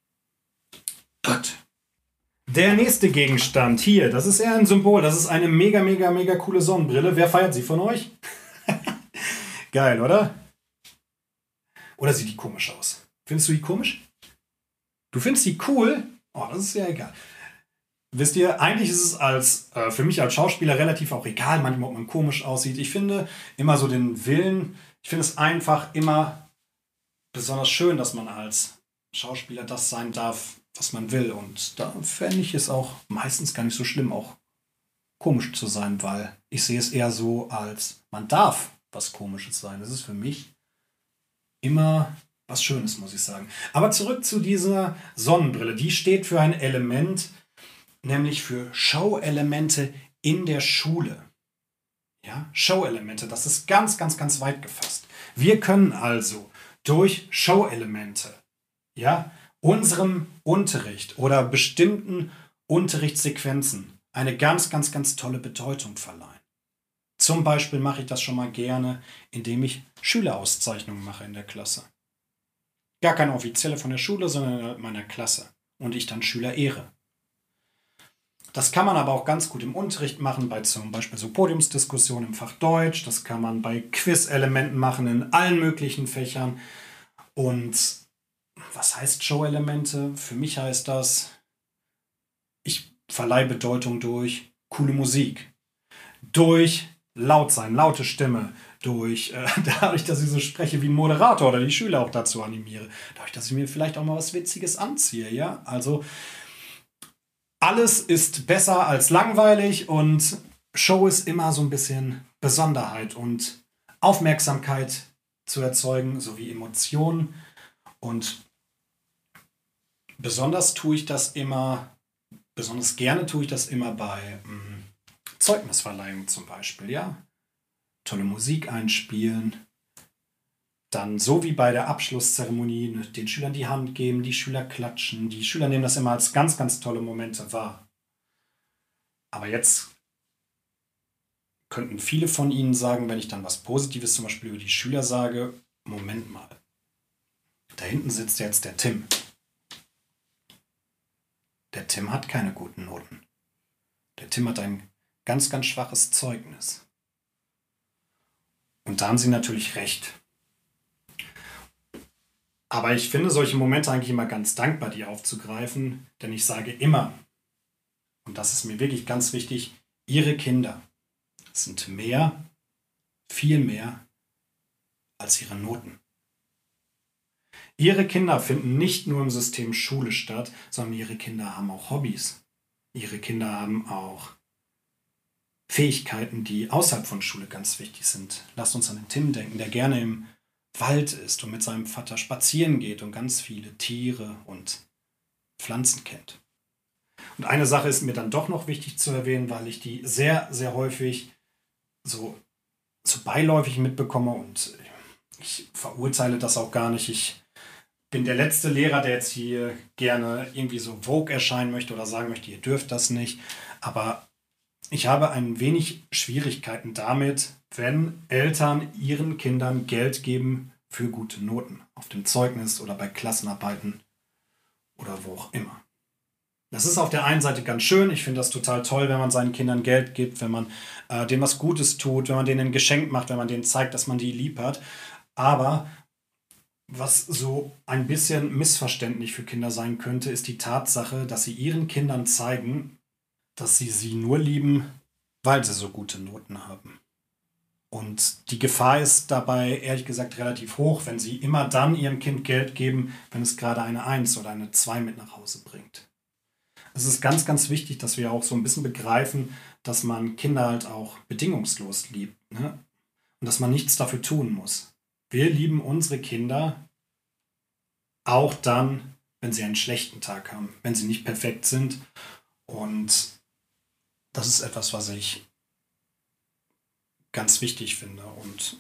Gut. Der nächste Gegenstand hier, das ist eher ein Symbol. Das ist eine mega, mega, mega coole Sonnenbrille. Wer feiert sie von euch? Geil, oder? Oder sieht die komisch aus? Findest du die komisch? Du findest die cool? Oh, das ist ja egal. Wisst ihr, eigentlich ist es als äh, für mich als Schauspieler relativ auch egal, manchmal, ob man komisch aussieht. Ich finde immer so den Willen, ich finde es einfach immer besonders schön, dass man als Schauspieler das sein darf, was man will. Und da fände ich es auch meistens gar nicht so schlimm, auch komisch zu sein, weil ich sehe es eher so, als man darf was Komisches sein. Das ist für mich immer was Schönes, muss ich sagen. Aber zurück zu dieser Sonnenbrille. Die steht für ein Element, nämlich für Show-Elemente in der Schule. Ja, Show-Elemente, das ist ganz, ganz, ganz weit gefasst. Wir können also durch Show-Elemente, ja, unserem Unterricht oder bestimmten Unterrichtssequenzen eine ganz, ganz, ganz tolle Bedeutung verleihen. Zum Beispiel mache ich das schon mal gerne, indem ich Schülerauszeichnungen mache in der Klasse. Gar keine offizielle von der Schule, sondern in meiner Klasse. Und ich dann Schüler ehre. Das kann man aber auch ganz gut im Unterricht machen, bei zum Beispiel so Podiumsdiskussionen im Fach Deutsch. Das kann man bei Quiz-Elementen machen in allen möglichen Fächern. Und was heißt Show-Elemente? Für mich heißt das, ich verleihe Bedeutung durch coole Musik, durch laut sein, laute Stimme, durch äh, dadurch, dass ich so spreche wie ein Moderator oder die Schüler auch dazu animiere, dadurch, dass ich mir vielleicht auch mal was Witziges anziehe, ja, also alles ist besser als langweilig und Show ist immer so ein bisschen Besonderheit und Aufmerksamkeit zu erzeugen, sowie Emotionen. Und besonders tue ich das immer, besonders gerne tue ich das immer bei mh, Zeugnisverleihung zum Beispiel, ja. Tolle Musik einspielen, dann so wie bei der Abschlusszeremonie den Schülern die Hand geben, die Schüler klatschen, die Schüler nehmen das immer als ganz, ganz tolle Momente wahr. Aber jetzt könnten viele von Ihnen sagen, wenn ich dann was Positives zum Beispiel über die Schüler sage, Moment mal, da hinten sitzt jetzt der Tim. Der Tim hat keine guten Noten. Der Tim hat ein ganz, ganz schwaches Zeugnis. Und da haben Sie natürlich recht. Aber ich finde solche Momente eigentlich immer ganz dankbar, die aufzugreifen, denn ich sage immer, und das ist mir wirklich ganz wichtig, Ihre Kinder sind mehr, viel mehr als ihre Noten. Ihre Kinder finden nicht nur im System Schule statt, sondern ihre Kinder haben auch Hobbys. Ihre Kinder haben auch Fähigkeiten, die außerhalb von Schule ganz wichtig sind. Lasst uns an den Tim denken, der gerne im Wald ist und mit seinem Vater spazieren geht und ganz viele Tiere und Pflanzen kennt. Und eine Sache ist mir dann doch noch wichtig zu erwähnen, weil ich die sehr, sehr häufig so, so beiläufig mitbekomme und ich verurteile das auch gar nicht. Ich bin der letzte Lehrer, der jetzt hier gerne irgendwie so Vogue erscheinen möchte oder sagen möchte, ihr dürft das nicht. Aber ich habe ein wenig Schwierigkeiten damit, wenn Eltern ihren Kindern Geld geben für gute Noten. Auf dem Zeugnis oder bei Klassenarbeiten oder wo auch immer. Das ist auf der einen Seite ganz schön. Ich finde das total toll, wenn man seinen Kindern Geld gibt, wenn man äh, denen was Gutes tut, wenn man denen ein Geschenk macht, wenn man denen zeigt, dass man die lieb hat. Aber was so ein bisschen missverständlich für Kinder sein könnte, ist die Tatsache, dass sie ihren Kindern zeigen, dass sie sie nur lieben, weil sie so gute Noten haben. Und die Gefahr ist dabei, ehrlich gesagt, relativ hoch, wenn sie immer dann ihrem Kind Geld geben, wenn es gerade eine Eins oder eine Zwei mit nach Hause bringt. Es ist ganz, ganz wichtig, dass wir auch so ein bisschen begreifen, dass man Kinder halt auch bedingungslos liebt, ne? Und dass man nichts dafür tun muss. Wir lieben unsere Kinder auch dann, wenn sie einen schlechten Tag haben, wenn sie nicht perfekt sind. Und das ist etwas, was ich ganz wichtig finde. Und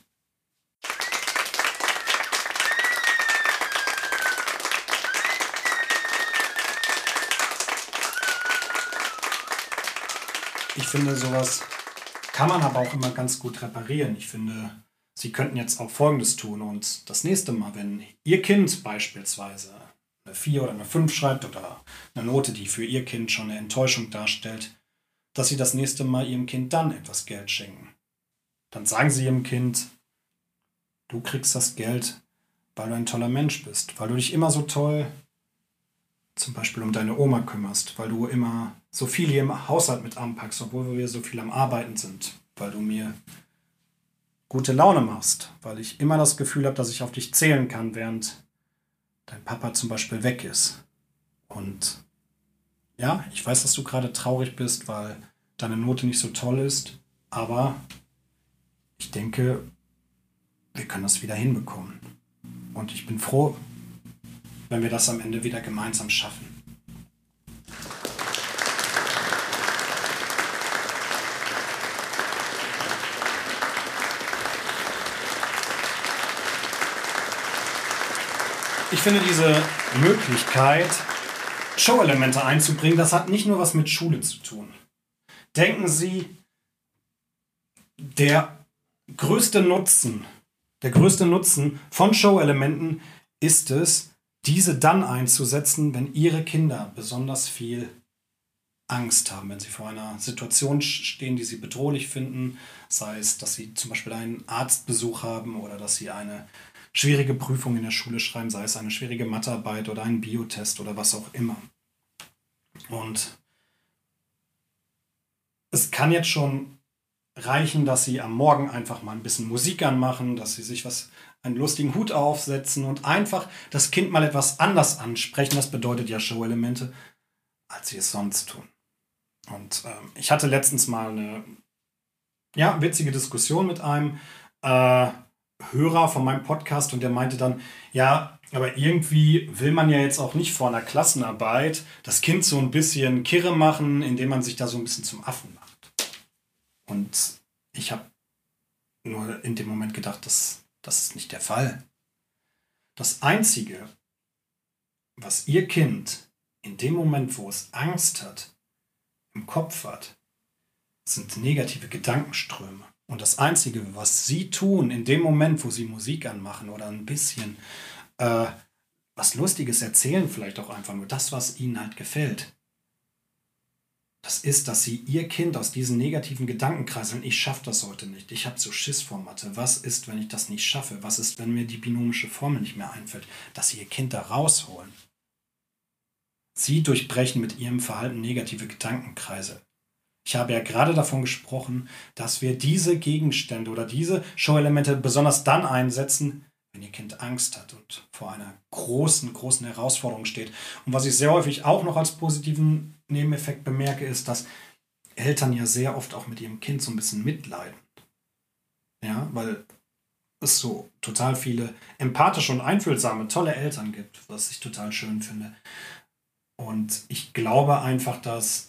ich finde, sowas kann man aber auch immer ganz gut reparieren. Ich finde, Sie könnten jetzt auch Folgendes tun und das nächste Mal, wenn Ihr Kind beispielsweise eine vier oder eine fünf schreibt oder eine Note, die für Ihr Kind schon eine Enttäuschung darstellt, dass Sie das nächste Mal Ihrem Kind dann etwas Geld schenken. Dann sagen Sie Ihrem Kind, du kriegst das Geld, weil du ein toller Mensch bist, weil du dich immer so toll zum Beispiel um deine Oma kümmerst, weil du immer so viel hier im Haushalt mit anpackst, obwohl wir so viel am Arbeiten sind, weil du mir gute Laune machst, weil ich immer das Gefühl habe, dass ich auf dich zählen kann, während dein Papa zum Beispiel weg ist. Und ja, ich weiß, dass du gerade traurig bist, weil deine Note nicht so toll ist, aber ich denke, wir können das wieder hinbekommen. Und ich bin froh, wenn wir das am Ende wieder gemeinsam schaffen. Ich finde diese Möglichkeit, Show-Elemente einzubringen, das hat nicht nur was mit Schule zu tun. Denken Sie, der größte Nutzen, der größte Nutzen von Show-Elementen ist es, diese dann einzusetzen, wenn Ihre Kinder besonders viel Angst haben, wenn sie vor einer Situation stehen, die sie bedrohlich finden, sei es, dass sie zum Beispiel einen Arztbesuch haben oder dass sie eine schwierige Prüfung in der Schule schreiben, sei es eine schwierige Mathearbeit oder einen Biotest oder was auch immer. Und es kann jetzt schon reichen, dass sie am Morgen einfach mal ein bisschen Musik anmachen, dass sie sich was, einen lustigen Hut aufsetzen und einfach das Kind mal etwas anders ansprechen. Das bedeutet ja Show-Elemente, als sie es sonst tun. Und ähm, ich hatte letztens mal eine ja, witzige Diskussion mit einem äh, Hörer von meinem Podcast und der meinte dann, ja, aber irgendwie will man ja jetzt auch nicht vor einer Klassenarbeit das Kind so ein bisschen kirre machen, indem man sich da so ein bisschen zum Affen macht. Und ich habe nur in dem Moment gedacht, das, das ist nicht der Fall. Das Einzige, was Ihr Kind in dem Moment, wo es Angst hat, im Kopf hat, sind negative Gedankenströme. Und das Einzige, was Sie tun in dem Moment, wo Sie Musik anmachen oder ein bisschen äh, was Lustiges erzählen, vielleicht auch einfach nur das, was Ihnen halt gefällt, das ist, dass Sie Ihr Kind aus diesen negativen Gedankenkreiseln, ich schaffe das heute nicht, ich habe so Schiss vor Mathe, was ist, wenn ich das nicht schaffe, was ist, wenn mir die binomische Formel nicht mehr einfällt, dass Sie Ihr Kind da rausholen. Sie durchbrechen mit Ihrem Verhalten negative Gedankenkreise. Ich habe ja gerade davon gesprochen, dass wir diese Gegenstände oder diese Show-Elemente besonders dann einsetzen, wenn Ihr Kind Angst hat und vor einer großen, großen Herausforderung steht. Und was ich sehr häufig auch noch als positiven Nebeneffekt bemerke, ist, dass Eltern ja sehr oft auch mit ihrem Kind so ein bisschen mitleiden. Ja, weil es so total viele empathische und einfühlsame, tolle Eltern gibt, was ich total schön finde. Und ich glaube einfach, dass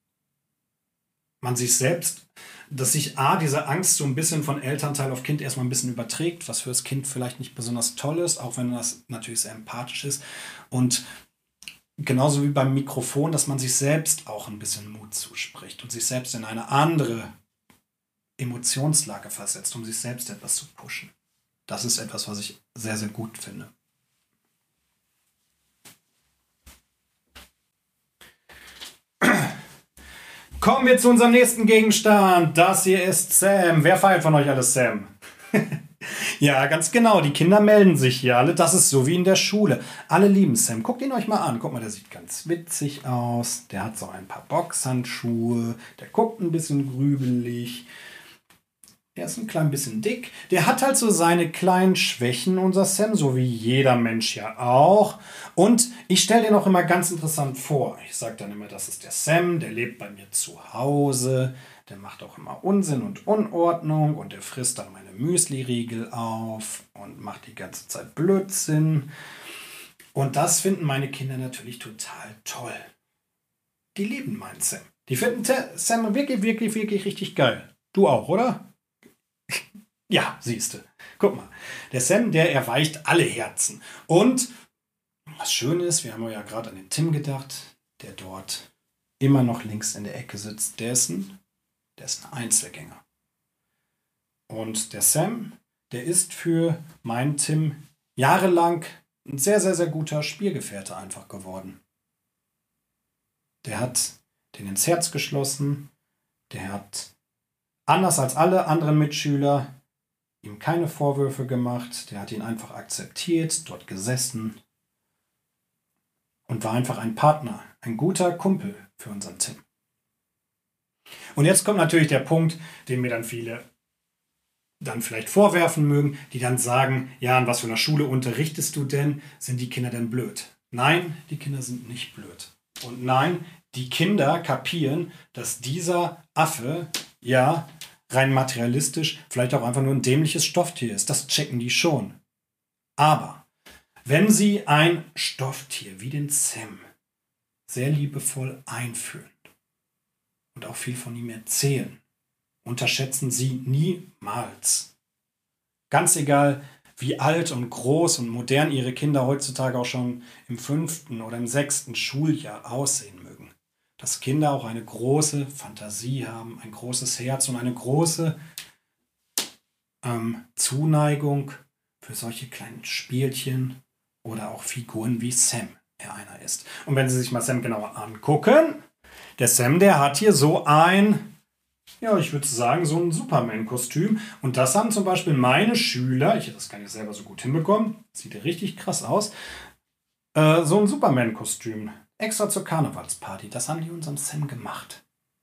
man sich selbst, dass sich A, diese Angst so ein bisschen von Elternteil auf Kind erstmal ein bisschen überträgt, was für das Kind vielleicht nicht besonders toll ist, auch wenn das natürlich sehr empathisch ist. Und genauso wie beim Mikrofon, dass man sich selbst auch ein bisschen Mut zuspricht und sich selbst in eine andere Emotionslage versetzt, um sich selbst etwas zu pushen. Das ist etwas, was ich sehr, sehr gut finde. Kommen wir zu unserem nächsten Gegenstand. Das hier ist Sam. Wer feiert von euch alles Sam? Ja, ganz genau. Die Kinder melden sich hier alle. Das ist so wie in der Schule. Alle lieben Sam. Guckt ihn euch mal an. Guck mal, der sieht ganz witzig aus. Der hat so ein paar Boxhandschuhe. Der guckt ein bisschen grübelig. Der ist ein klein bisschen dick. Der hat halt so seine kleinen Schwächen, unser Sam, so wie jeder Mensch ja auch. Und ich stelle den auch immer ganz interessant vor. Ich sage dann immer, das ist der Sam, der lebt bei mir zu Hause. Der macht auch immer Unsinn und Unordnung und der frisst dann meine Müsli-Riegel auf und macht die ganze Zeit Blödsinn. Und das finden meine Kinder natürlich total toll. Die lieben meinen Sam. Die finden Sam wirklich, wirklich, wirklich richtig geil. Du auch, oder? Ja, siehste. Guck mal. Der Sam, der erweicht alle Herzen. Und was schön ist, wir haben ja gerade an den Tim gedacht, der dort immer noch links in der Ecke sitzt. Der ist ein, der ist ein Einzelgänger. Und der Sam, der ist für meinen Tim jahrelang ein sehr, sehr, sehr guter Spielgefährte einfach geworden. Der hat den ins Herz geschlossen, der hat anders als alle anderen Mitschüler ihm keine Vorwürfe gemacht, der hat ihn einfach akzeptiert, dort gesessen und war einfach ein Partner, ein guter Kumpel für unseren Tim. Und jetzt kommt natürlich der Punkt, den mir dann viele dann vielleicht vorwerfen mögen, die dann sagen, ja, an was für einer Schule unterrichtest du denn? Sind die Kinder denn blöd? Nein, die Kinder sind nicht blöd. Und nein, die Kinder kapieren, dass dieser Affe, ja, rein materialistisch, vielleicht auch einfach nur ein dämliches Stofftier ist. Das checken die schon. Aber wenn sie ein Stofftier wie den Sam sehr liebevoll einführen und auch viel von ihm erzählen, unterschätzen sie niemals. Ganz egal, wie alt und groß und modern ihre Kinder heutzutage auch schon im fünften oder im sechsten Schuljahr aussehen mögen. Dass Kinder auch eine große Fantasie haben, ein großes Herz und eine große ähm, Zuneigung für solche kleinen Spielchen oder auch Figuren wie Sam, er einer ist. Und wenn Sie sich mal Sam genauer angucken, der Sam, der hat hier so ein, ja, ich würde sagen, so ein Superman-Kostüm. Und das haben zum Beispiel meine Schüler, ich hätte das gar nicht selber so gut hinbekommen, sieht ja richtig krass aus, äh, so ein Superman-Kostüm. Extra zur Karnevalsparty. Das haben die unserem Sam gemacht.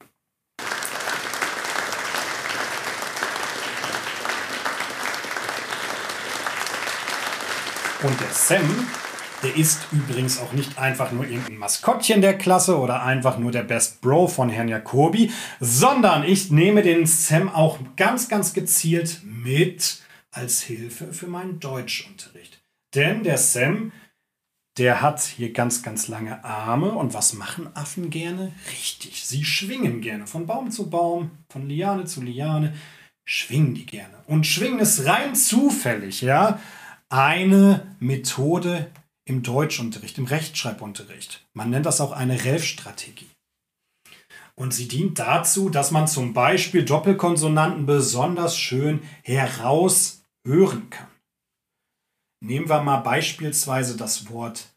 Und der Sam, der ist übrigens auch nicht einfach nur irgendein Maskottchen der Klasse oder einfach nur der Best Bro von Herrn Jacobi, sondern ich nehme den Sam auch ganz, ganz gezielt mit als Hilfe für meinen Deutschunterricht. Denn der Sam, der hat hier ganz, ganz lange Arme. Und was machen Affen gerne? Richtig, sie schwingen gerne. Von Baum zu Baum, von Liane zu Liane, schwingen die gerne. Und schwingen ist rein zufällig, ja, eine Methode im Deutschunterricht, im Rechtschreibunterricht. Man nennt das auch eine Relf-Strategie. Und sie dient dazu, dass man zum Beispiel Doppelkonsonanten besonders schön heraushören kann. Nehmen wir mal beispielsweise das Wort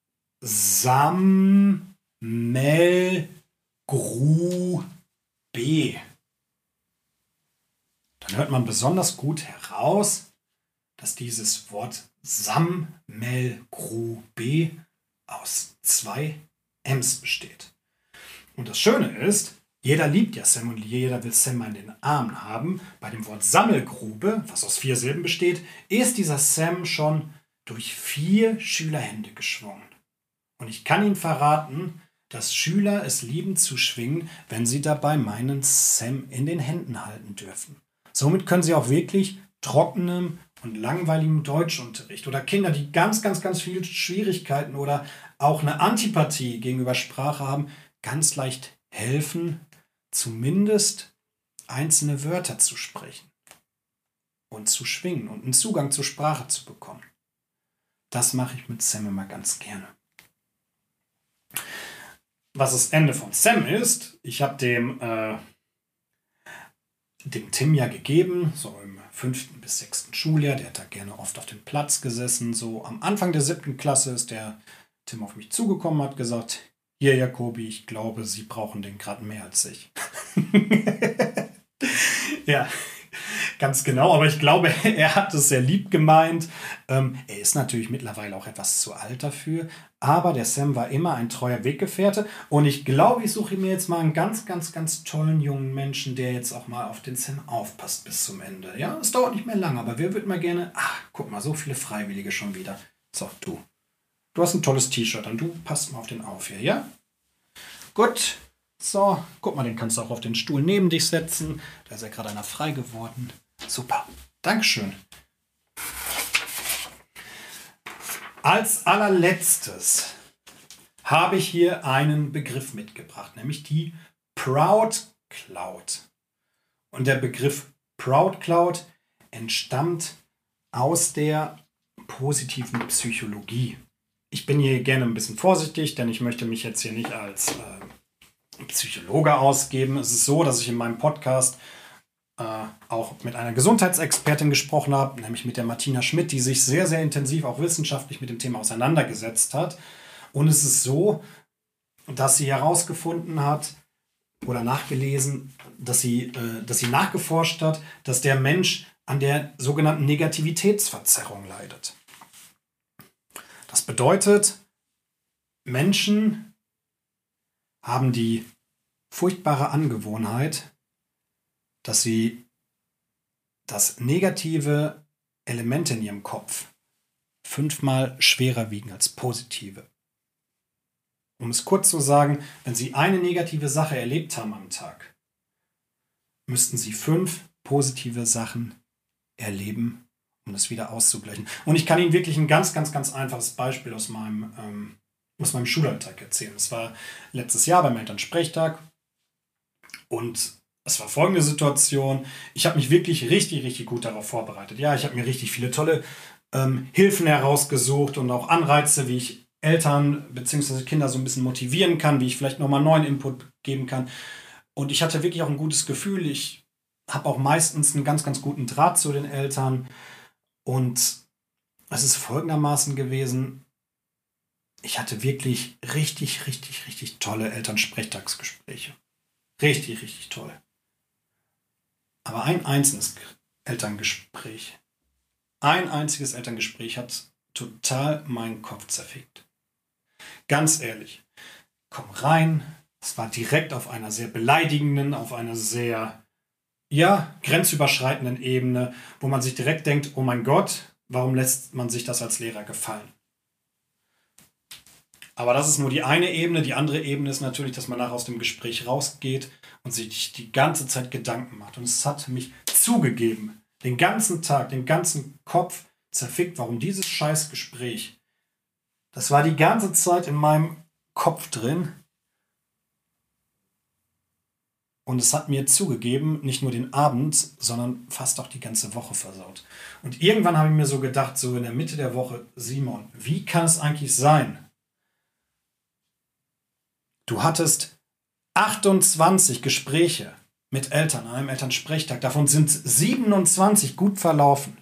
Sam, Mel, Gru, B. Dann hört man besonders gut heraus, dass dieses Wort Sam, Mel, Gru, B aus zwei Ms besteht. Und das Schöne ist, jeder liebt ja Sam und jeder will Sam in den Armen haben. Bei dem Wort Sammelgrube, was aus vier Silben besteht, ist dieser Sam schon durch vier Schülerhände geschwungen. Und ich kann Ihnen verraten, dass Schüler es lieben zu schwingen, wenn sie dabei meinen Sam in den Händen halten dürfen. Somit können sie auch wirklich trockenem und langweiligem Deutschunterricht oder Kinder, die ganz, ganz, ganz viele Schwierigkeiten oder auch eine Antipathie gegenüber Sprache haben, ganz leicht helfen, zumindest einzelne Wörter zu sprechen und zu schwingen und einen Zugang zur Sprache zu bekommen. Das mache ich mit Sam immer ganz gerne. Was das Ende von Sam ist, ich habe dem, äh, dem Tim ja gegeben, so im fünften bis sechsten Schuljahr, der hat da gerne oft auf dem Platz gesessen. So am Anfang der siebten Klasse ist der Tim auf mich zugekommen, hat gesagt, hier, Jacobi, ich glaube, Sie brauchen den gerade mehr als ich. Ja, ganz genau. Aber ich glaube, er hat es sehr lieb gemeint. Ähm, er ist natürlich mittlerweile auch etwas zu alt dafür. Aber der Sam war immer ein treuer Weggefährte. Und ich glaube, ich suche mir jetzt mal einen ganz, ganz, ganz tollen jungen Menschen, der jetzt auch mal auf den Sam aufpasst bis zum Ende. Ja, es dauert nicht mehr lange, aber wer würde mal gerne... Ach, guck mal, so viele Freiwillige schon wieder. So, du. Du hast ein tolles T-Shirt und du passt mal auf den auf hier, ja? Gut. So, guck mal, den kannst du auch auf den Stuhl neben dich setzen. Da ist ja gerade einer frei geworden. Super. Dankeschön. Als allerletztes habe ich hier einen Begriff mitgebracht, nämlich die Proud Cloud. Und der Begriff Proud Cloud entstammt aus der positiven Psychologie. Ich bin hier gerne ein bisschen vorsichtig, denn ich möchte mich jetzt hier nicht als äh, Psychologe ausgeben. Es ist so, dass ich in meinem Podcast äh, auch mit einer Gesundheitsexpertin gesprochen habe, nämlich mit der Martina Schmidt, die sich sehr, sehr intensiv auch wissenschaftlich mit dem Thema auseinandergesetzt hat. Und es ist so, dass sie herausgefunden hat oder nachgelesen, dass sie, äh, dass sie nachgeforscht hat, dass der Mensch an der sogenannten Negativitätsverzerrung leidet. Das bedeutet, Menschen haben die furchtbare Angewohnheit, dass sie das negative Element in ihrem Kopf fünfmal schwerer wiegen als positive. Um es kurz zu sagen, wenn Sie eine negative Sache erlebt haben am Tag, müssten Sie fünf positive Sachen erleben, um das wieder auszugleichen. Und ich kann Ihnen wirklich ein ganz, ganz, ganz einfaches Beispiel aus meinem, ähm, aus meinem Schulalltag erzählen. Es war letztes Jahr beim Elternsprechtag und es war folgende Situation. Ich habe mich wirklich richtig, richtig gut darauf vorbereitet. Ja, ich habe mir richtig viele tolle ähm, Hilfen herausgesucht und auch Anreize, wie ich Eltern bzw. Kinder so ein bisschen motivieren kann, wie ich vielleicht nochmal neuen Input geben kann. Und ich hatte wirklich auch ein gutes Gefühl. Ich habe auch meistens einen ganz, ganz guten Draht zu den Eltern. Und es ist folgendermaßen gewesen, ich hatte wirklich richtig, richtig, richtig tolle Elternsprechtagsgespräche. Richtig, richtig toll. Aber ein einzelnes Elterngespräch, ein einziges Elterngespräch hat total meinen Kopf zerfickt. Ganz ehrlich, komm rein, es war direkt auf einer sehr beleidigenden, auf einer sehr, ja, grenzüberschreitenden Ebene, wo man sich direkt denkt, oh mein Gott, warum lässt man sich das als Lehrer gefallen? Aber das ist nur die eine Ebene. Die andere Ebene ist natürlich, dass man nachher aus dem Gespräch rausgeht und sich die ganze Zeit Gedanken macht. Und es hat mich zugegeben, den ganzen Tag, den ganzen Kopf zerfickt, warum dieses scheiß Gespräch, das war die ganze Zeit in meinem Kopf drin. Und es hat mir zugegeben, nicht nur den Abend, sondern fast auch die ganze Woche versaut. Und irgendwann habe ich mir so gedacht, so in der Mitte der Woche, Simon, wie kann es eigentlich sein? Du hattest achtundzwanzig Gespräche mit Eltern an einem Elternsprechtag. Davon sind siebenundzwanzig gut verlaufen.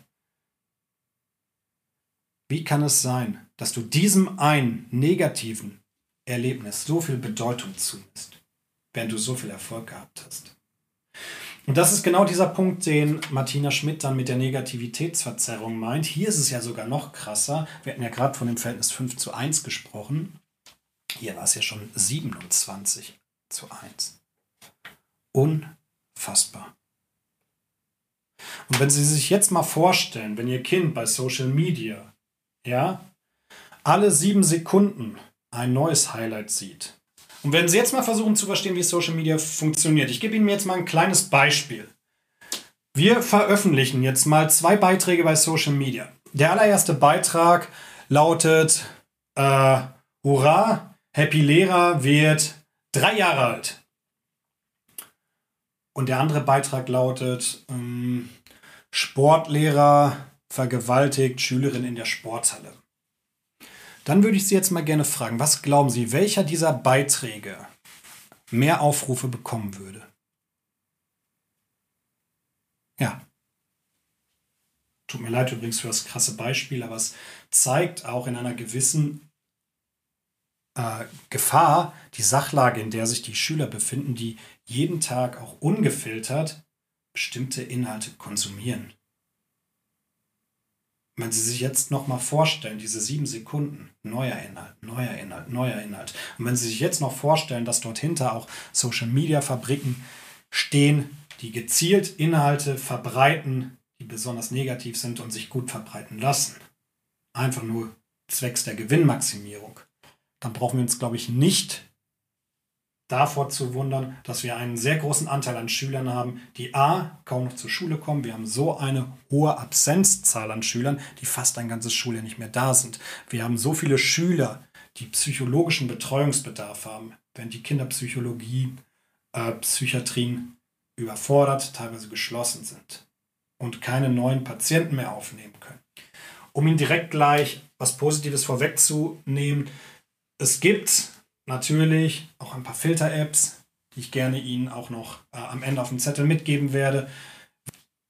Wie kann es sein, dass du diesem einen negativen Erlebnis so viel Bedeutung zumisst, während du so viel Erfolg gehabt hast? Und das ist genau dieser Punkt, den Martina Schmidt dann mit der Negativitätsverzerrung meint. Hier ist es ja sogar noch krasser. Wir hatten ja gerade von dem Verhältnis fünf zu eins gesprochen. Hier war es ja schon siebenundzwanzig zu eins. Unfassbar. Und wenn Sie sich jetzt mal vorstellen, wenn Ihr Kind bei Social Media, ja, alle sieben Sekunden ein neues Highlight sieht. Und wenn Sie jetzt mal versuchen zu verstehen, wie Social Media funktioniert, ich gebe Ihnen jetzt mal ein kleines Beispiel. Wir veröffentlichen jetzt mal zwei Beiträge bei Social Media. Der allererste Beitrag lautet, äh, Hurra, Happy Lehrer wird drei Jahre alt. Und der andere Beitrag lautet, ähm, Sportlehrer vergewaltigt Schülerin in der Sporthalle. Dann würde ich Sie jetzt mal gerne fragen, was glauben Sie, welcher dieser Beiträge mehr Aufrufe bekommen würde? Ja. Tut mir leid übrigens für das krasse Beispiel, aber es zeigt auch in einer gewissen äh, Gefahr die Sachlage, in der sich die Schüler befinden, die jeden Tag auch ungefiltert bestimmte Inhalte konsumieren. Wenn Sie sich jetzt nochmal vorstellen, diese sieben Sekunden, neuer Inhalt, neuer Inhalt, neuer Inhalt. Und wenn Sie sich jetzt noch vorstellen, dass dort hinter auch Social-Media-Fabriken stehen, die gezielt Inhalte verbreiten, die besonders negativ sind und sich gut verbreiten lassen. Einfach nur zwecks der Gewinnmaximierung. Dann brauchen wir uns, glaube ich, nicht davor zu wundern, dass wir einen sehr großen Anteil an Schülern haben, die a. kaum noch zur Schule kommen. Wir haben so eine hohe Absenzzahl an Schülern, die fast ein ganzes Schuljahr nicht mehr da sind. Wir haben so viele Schüler, die psychologischen Betreuungsbedarf haben, während die Kinderpsychologie, äh, Psychiatrien überfordert, teilweise geschlossen sind und keine neuen Patienten mehr aufnehmen können. Um Ihnen direkt gleich was Positives vorwegzunehmen, es gibt natürlich auch ein paar Filter-Apps, die ich gerne Ihnen auch noch äh, am Ende auf dem Zettel mitgeben werde.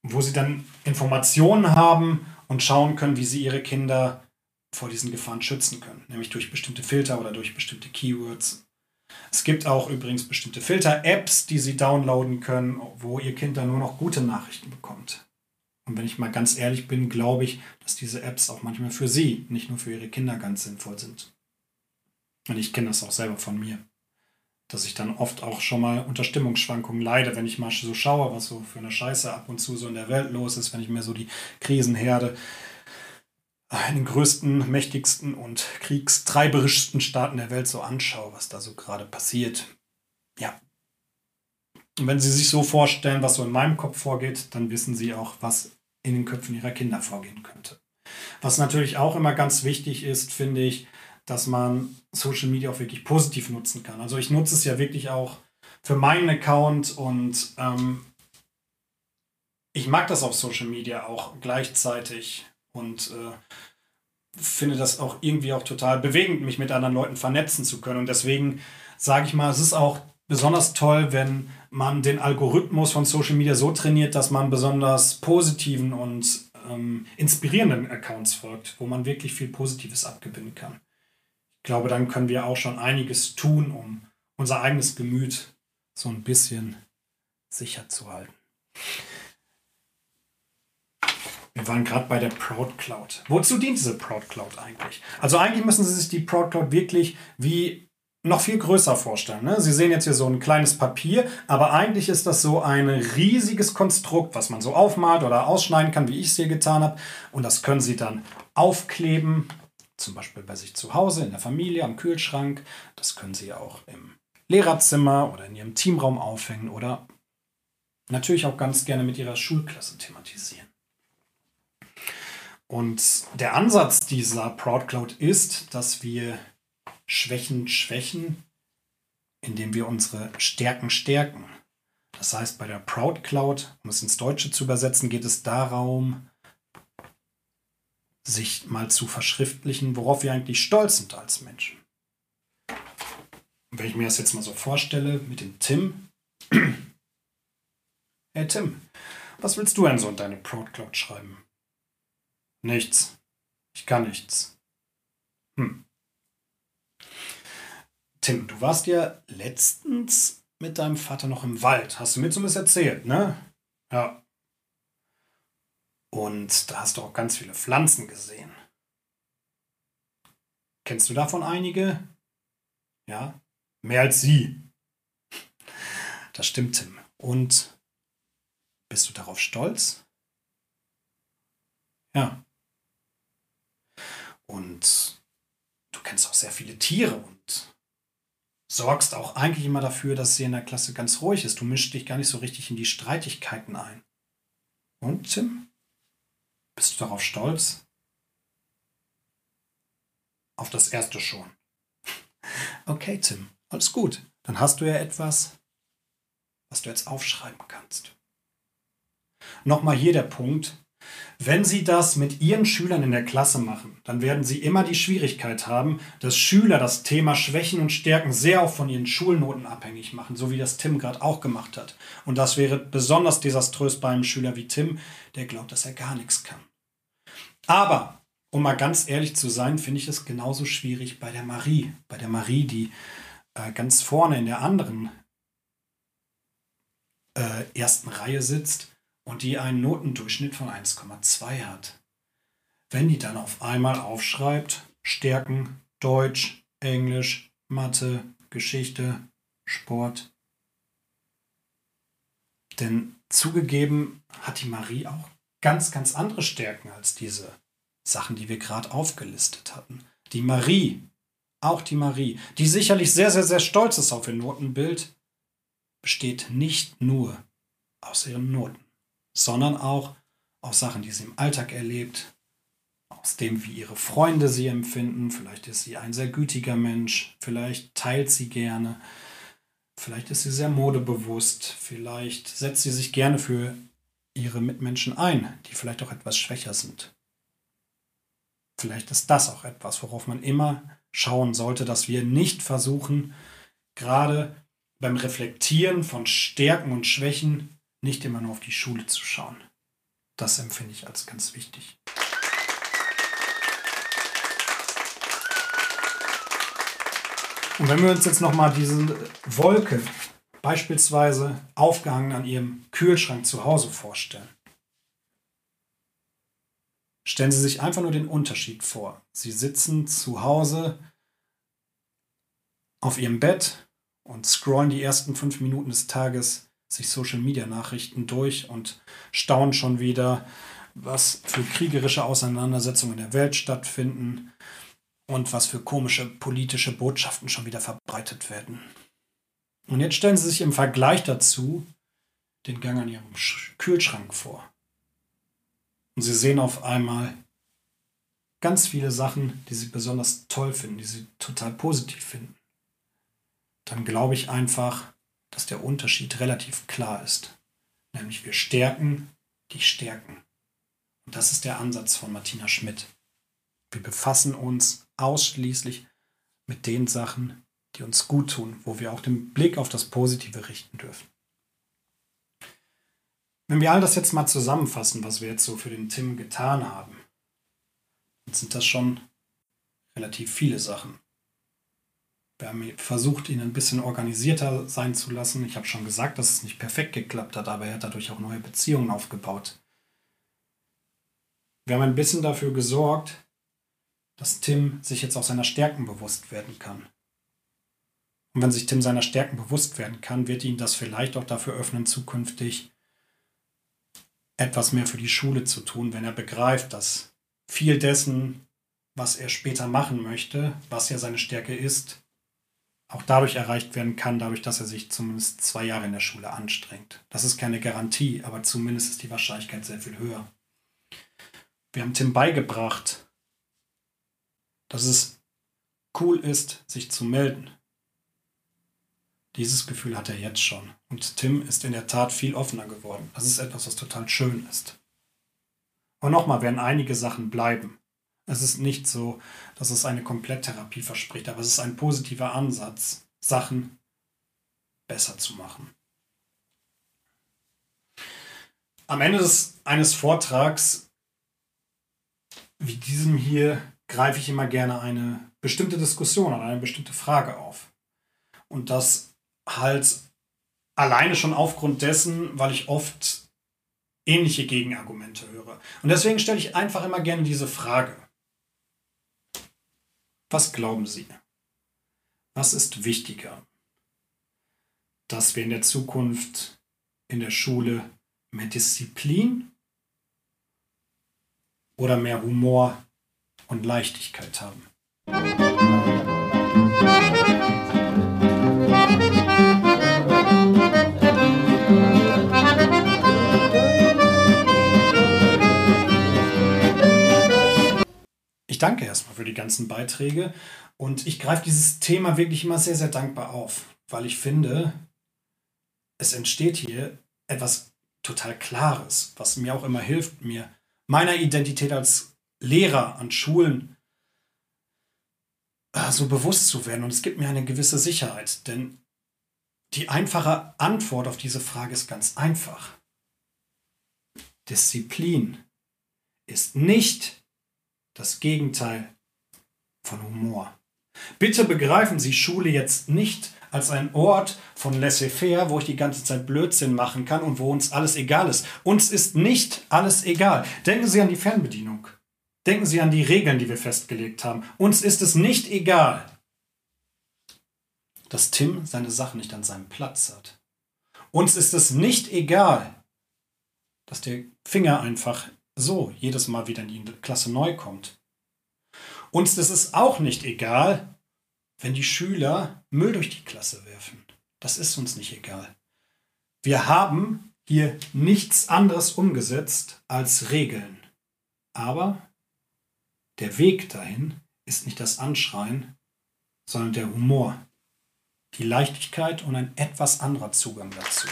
wo sie dann Informationen haben und schauen können, wie sie ihre Kinder vor diesen Gefahren schützen können, nämlich durch bestimmte Filter oder durch bestimmte Keywords. Es gibt auch übrigens bestimmte Filter-Apps, die Sie downloaden können, wo Ihr Kind dann nur noch gute Nachrichten bekommt. Und wenn ich mal ganz ehrlich bin, glaube ich, dass diese Apps auch manchmal für Sie, nicht nur für Ihre Kinder ganz sinnvoll sind. Und ich kenne das auch selber von mir, dass ich dann oft auch schon mal unter Stimmungsschwankungen leide, wenn ich mal so schaue, was so für eine Scheiße ab und zu so in der Welt los ist, wenn ich mir so die Krisenherde in den größten, mächtigsten und kriegstreiberischsten Staaten der Welt so anschaue, was da so gerade passiert. Ja. Und wenn Sie sich so vorstellen, was so in meinem Kopf vorgeht, dann wissen Sie auch, was in den Köpfen Ihrer Kinder vorgehen könnte. Was natürlich auch immer ganz wichtig ist, finde ich, dass man Social Media auch wirklich positiv nutzen kann. Also ich nutze es ja wirklich auch für meinen Account und ähm, ich mag das auf Social Media auch gleichzeitig und äh, finde das auch irgendwie auch total bewegend, mich mit anderen Leuten vernetzen zu können. Und deswegen sage ich mal, es ist auch besonders toll, wenn man den Algorithmus von Social Media so trainiert, dass man besonders positiven und ähm, inspirierenden Accounts folgt, wo man wirklich viel Positives abgewinnen kann. Ich glaube, dann können wir auch schon einiges tun, um unser eigenes Gemüt so ein bisschen sicher zu halten. Wir waren gerade bei der Proud Cloud. Wozu dient diese Proud Cloud eigentlich? Also eigentlich müssen Sie sich die Proud Cloud wirklich wie noch viel größer vorstellen. Ne? Sie sehen jetzt hier so ein kleines Papier, aber eigentlich ist das so ein riesiges Konstrukt, was man so aufmalt oder ausschneiden kann, wie ich es hier getan habe. Und das können Sie dann aufkleben, zum Beispiel bei sich zu Hause, in der Familie, am Kühlschrank. Das können Sie auch im Lehrerzimmer oder in Ihrem Teamraum aufhängen oder natürlich auch ganz gerne mit Ihrer Schulklasse thematisieren. Und der Ansatz dieser Proud Cloud ist, dass wir Schwächen schwächen, indem wir unsere Stärken stärken. Das heißt, bei der Proud Cloud, um es ins Deutsche zu übersetzen, geht es darum, sich mal zu verschriftlichen, worauf wir eigentlich stolz sind als Menschen. Und wenn ich mir das jetzt mal so vorstelle mit dem Tim. Hey Tim, was willst du denn so in deine Proud Cloud schreiben? Nichts. Ich kann nichts. Hm. Tim, du warst ja letztens mit deinem Vater noch im Wald. Hast du mir zumindest erzählt, ne? Ja. Und da hast du auch ganz viele Pflanzen gesehen. Kennst du davon einige? Ja? Mehr als sie. Das stimmt, Tim. Und bist du darauf stolz? Ja. Und du kennst auch sehr viele Tiere und sorgst auch eigentlich immer dafür, dass sie in der Klasse ganz ruhig ist. Du mischst dich gar nicht so richtig in die Streitigkeiten ein. Und, Tim? Bist du darauf stolz? Auf das erste schon. Okay, Tim, alles gut. Dann hast du ja etwas, was du jetzt aufschreiben kannst. Nochmal hier der Punkt. Wenn Sie das mit Ihren Schülern in der Klasse machen, dann werden Sie immer die Schwierigkeit haben, dass Schüler das Thema Schwächen und Stärken sehr auch von ihren Schulnoten abhängig machen, so wie das Tim gerade auch gemacht hat. Und das wäre besonders desaströs bei einem Schüler wie Tim, der glaubt, dass er gar nichts kann. Aber, um mal ganz ehrlich zu sein, finde ich es genauso schwierig bei der Marie. Bei der Marie, die äh, ganz vorne in der anderen äh, ersten Reihe sitzt und die einen Notendurchschnitt von eins Komma zwei hat. Wenn die dann auf einmal aufschreibt, Stärken, Deutsch, Englisch, Mathe, Geschichte, Sport. Denn zugegeben hat die Marie auch ganz, ganz andere Stärken als diese Sachen, die wir gerade aufgelistet hatten. Die Marie, auch die Marie, die sicherlich sehr, sehr, sehr stolz ist auf ihr Notenbild, besteht nicht nur aus ihren Noten, sondern auch aus Sachen, die sie im Alltag erlebt, aus dem, wie ihre Freunde sie empfinden. Vielleicht ist sie ein sehr gütiger Mensch, vielleicht teilt sie gerne, vielleicht ist sie sehr modebewusst, vielleicht setzt sie sich gerne für ihre Mitmenschen ein, die vielleicht auch etwas schwächer sind. Vielleicht ist das auch etwas, worauf man immer schauen sollte, dass wir nicht versuchen, gerade beim Reflektieren von Stärken und Schwächen nicht immer nur auf die Schule zu schauen. Das empfinde ich als ganz wichtig. Und wenn wir uns jetzt nochmal diese Wolke beispielsweise aufgehangen an Ihrem Kühlschrank zu Hause vorstellen. Stellen Sie sich einfach nur den Unterschied vor. Sie sitzen zu Hause auf Ihrem Bett und scrollen die ersten fünf Minuten des Tages sich Social-Media-Nachrichten durch und staunen schon wieder, was für kriegerische Auseinandersetzungen in der Welt stattfinden und was für komische politische Botschaften schon wieder verbreitet werden. Und jetzt stellen Sie sich im Vergleich dazu den Gang an Ihrem Kühlschrank vor. Und Sie sehen auf einmal ganz viele Sachen, die Sie besonders toll finden, die Sie total positiv finden. Dann glaube ich einfach, dass der Unterschied relativ klar ist. Nämlich wir stärken die Stärken. Und das ist der Ansatz von Martina Schmidt. Wir befassen uns ausschließlich mit den Sachen, die uns gut tun, wo wir auch den Blick auf das Positive richten dürfen. Wenn wir all das jetzt mal zusammenfassen, was wir jetzt so für den Tim getan haben, dann sind das schon relativ viele Sachen. Wir haben versucht, ihn ein bisschen organisierter sein zu lassen. Ich habe schon gesagt, dass es nicht perfekt geklappt hat, aber er hat dadurch auch neue Beziehungen aufgebaut. Wir haben ein bisschen dafür gesorgt, dass Tim sich jetzt auch seiner Stärken bewusst werden kann. Und wenn sich Tim seiner Stärken bewusst werden kann, wird ihn das vielleicht auch dafür öffnen, zukünftig etwas mehr für die Schule zu tun, wenn er begreift, dass viel dessen, was er später machen möchte, was ja seine Stärke ist, auch dadurch erreicht werden kann, dadurch, dass er sich zumindest zwei Jahre in der Schule anstrengt. Das ist keine Garantie, aber zumindest ist die Wahrscheinlichkeit sehr viel höher. Wir haben Tim beigebracht, dass es cool ist, sich zu melden. Dieses Gefühl hat er jetzt schon. Und Tim ist in der Tat viel offener geworden. Das ist etwas, was total schön ist. Und nochmal werden einige Sachen bleiben. Es ist nicht so, dass es eine Kompletttherapie verspricht, aber es ist ein positiver Ansatz, Sachen besser zu machen. Am Ende des, eines Vortrags wie diesem hier greife ich immer gerne eine bestimmte Diskussion oder eine bestimmte Frage auf. Und das halt alleine schon aufgrund dessen, weil ich oft ähnliche Gegenargumente höre. Und deswegen stelle ich einfach immer gerne diese Frage. Was glauben Sie? Was ist wichtiger? Dass wir in der Zukunft in der Schule mehr Disziplin oder mehr Humor und Leichtigkeit haben? Ich danke erstmal für die ganzen Beiträge und ich greife dieses Thema wirklich immer sehr, sehr dankbar auf, weil ich finde, es entsteht hier etwas total Klares, was mir auch immer hilft, mir meiner Identität als Lehrer an Schulen so bewusst zu werden. Und es gibt mir eine gewisse Sicherheit, denn die einfache Antwort auf diese Frage ist ganz einfach. Disziplin ist nicht das Gegenteil von Humor. Bitte begreifen Sie Schule jetzt nicht als ein Ort von laissez-faire, wo ich die ganze Zeit Blödsinn machen kann und wo uns alles egal ist. Uns ist nicht alles egal. Denken Sie an die Fernbedienung. Denken Sie an die Regeln, die wir festgelegt haben. Uns ist es nicht egal, dass Tim seine Sachen nicht an seinem Platz hat. Uns ist es nicht egal, dass der Finger einfach so jedes Mal wieder in die Klasse neu kommt. Uns ist es auch nicht egal, wenn die Schüler Müll durch die Klasse werfen. Das ist uns nicht egal. Wir haben hier nichts anderes umgesetzt als Regeln. Aber der Weg dahin ist nicht das Anschreien, sondern der Humor, die Leichtigkeit und ein etwas anderer Zugang dazu.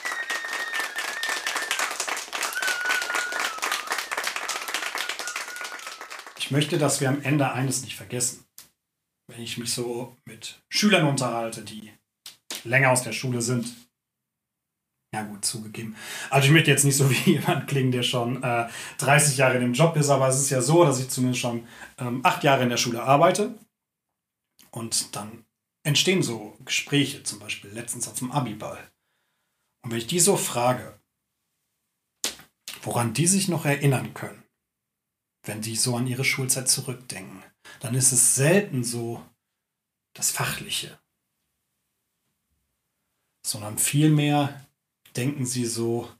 Ich möchte, dass wir am Ende eines nicht vergessen. Wenn ich mich so mit Schülern unterhalte, die länger aus der Schule sind, ja, Ja gut, zugegeben. Also ich möchte jetzt nicht so wie jemand klingen, der schon äh, dreißig Jahre in dem Job ist, aber es ist ja so, dass ich zumindest schon ähm, acht Jahre in der Schule arbeite. Und dann entstehen so Gespräche, zum Beispiel letztens auf dem Abiball. Und wenn ich die so frage, woran die sich noch erinnern können, wenn die so an ihre Schulzeit zurückdenken, dann ist es selten so das Fachliche, sondern vielmehr denken sie so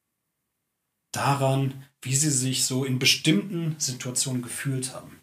daran, wie sie sich so in bestimmten Situationen gefühlt haben.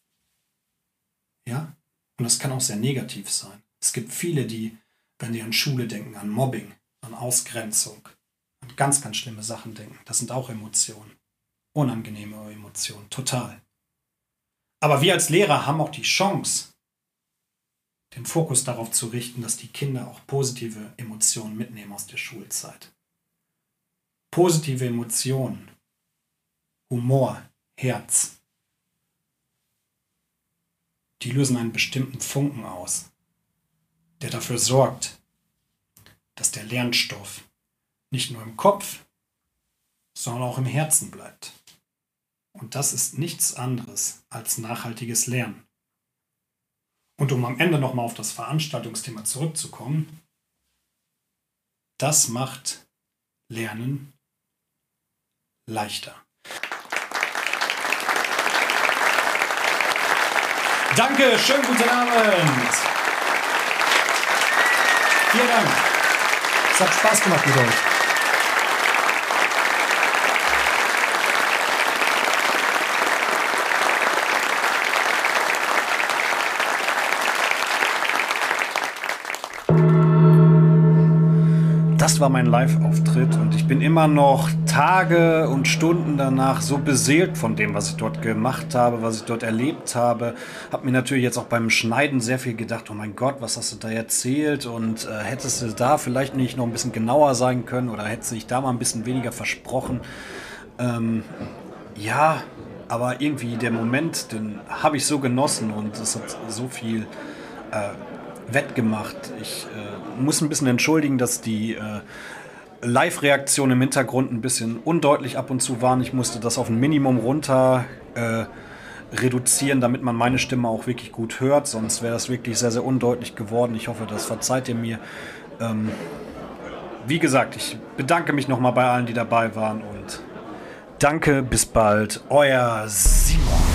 Ja? Und das kann auch sehr negativ sein. Es gibt viele, die, wenn die an Schule denken, an Mobbing, an Ausgrenzung, an ganz, ganz schlimme Sachen denken. Das sind auch Emotionen. Unangenehme Emotionen, total. Aber wir als Lehrer haben auch die Chance, den Fokus darauf zu richten, dass die Kinder auch positive Emotionen mitnehmen aus der Schulzeit. Positive Emotionen, Humor, Herz, die lösen einen bestimmten Funken aus, der dafür sorgt, dass der Lernstoff nicht nur im Kopf, sondern auch im Herzen bleibt. Und das ist nichts anderes als nachhaltiges Lernen. Und um am Ende nochmal auf das Veranstaltungsthema zurückzukommen, das macht Lernen leichter. Danke, schönen guten Abend. Vielen Dank. Es hat Spaß gemacht mit euch. Das war mein Live-Auftritt und ich bin immer noch Tage und Stunden danach so beseelt von dem, was ich dort gemacht habe, was ich dort erlebt habe. Hab mir natürlich jetzt auch beim Schneiden sehr viel gedacht, oh mein Gott, was hast du da erzählt und äh, hättest du da vielleicht nicht noch ein bisschen genauer sein können oder hättest du dich da mal ein bisschen weniger versprochen. Ähm, ja, aber irgendwie der Moment, den habe ich so genossen und es hat so viel äh, wettgemacht. Ich äh, muss ein bisschen entschuldigen, dass die äh, Live-Reaktionen im Hintergrund ein bisschen undeutlich ab und zu waren. Ich musste das auf ein Minimum runter äh, reduzieren, damit man meine Stimme auch wirklich gut hört. Sonst wäre das wirklich sehr, sehr undeutlich geworden. Ich hoffe, das verzeiht ihr mir. Ähm, wie gesagt, ich bedanke mich nochmal bei allen, die dabei waren und danke, bis bald. Euer Simon.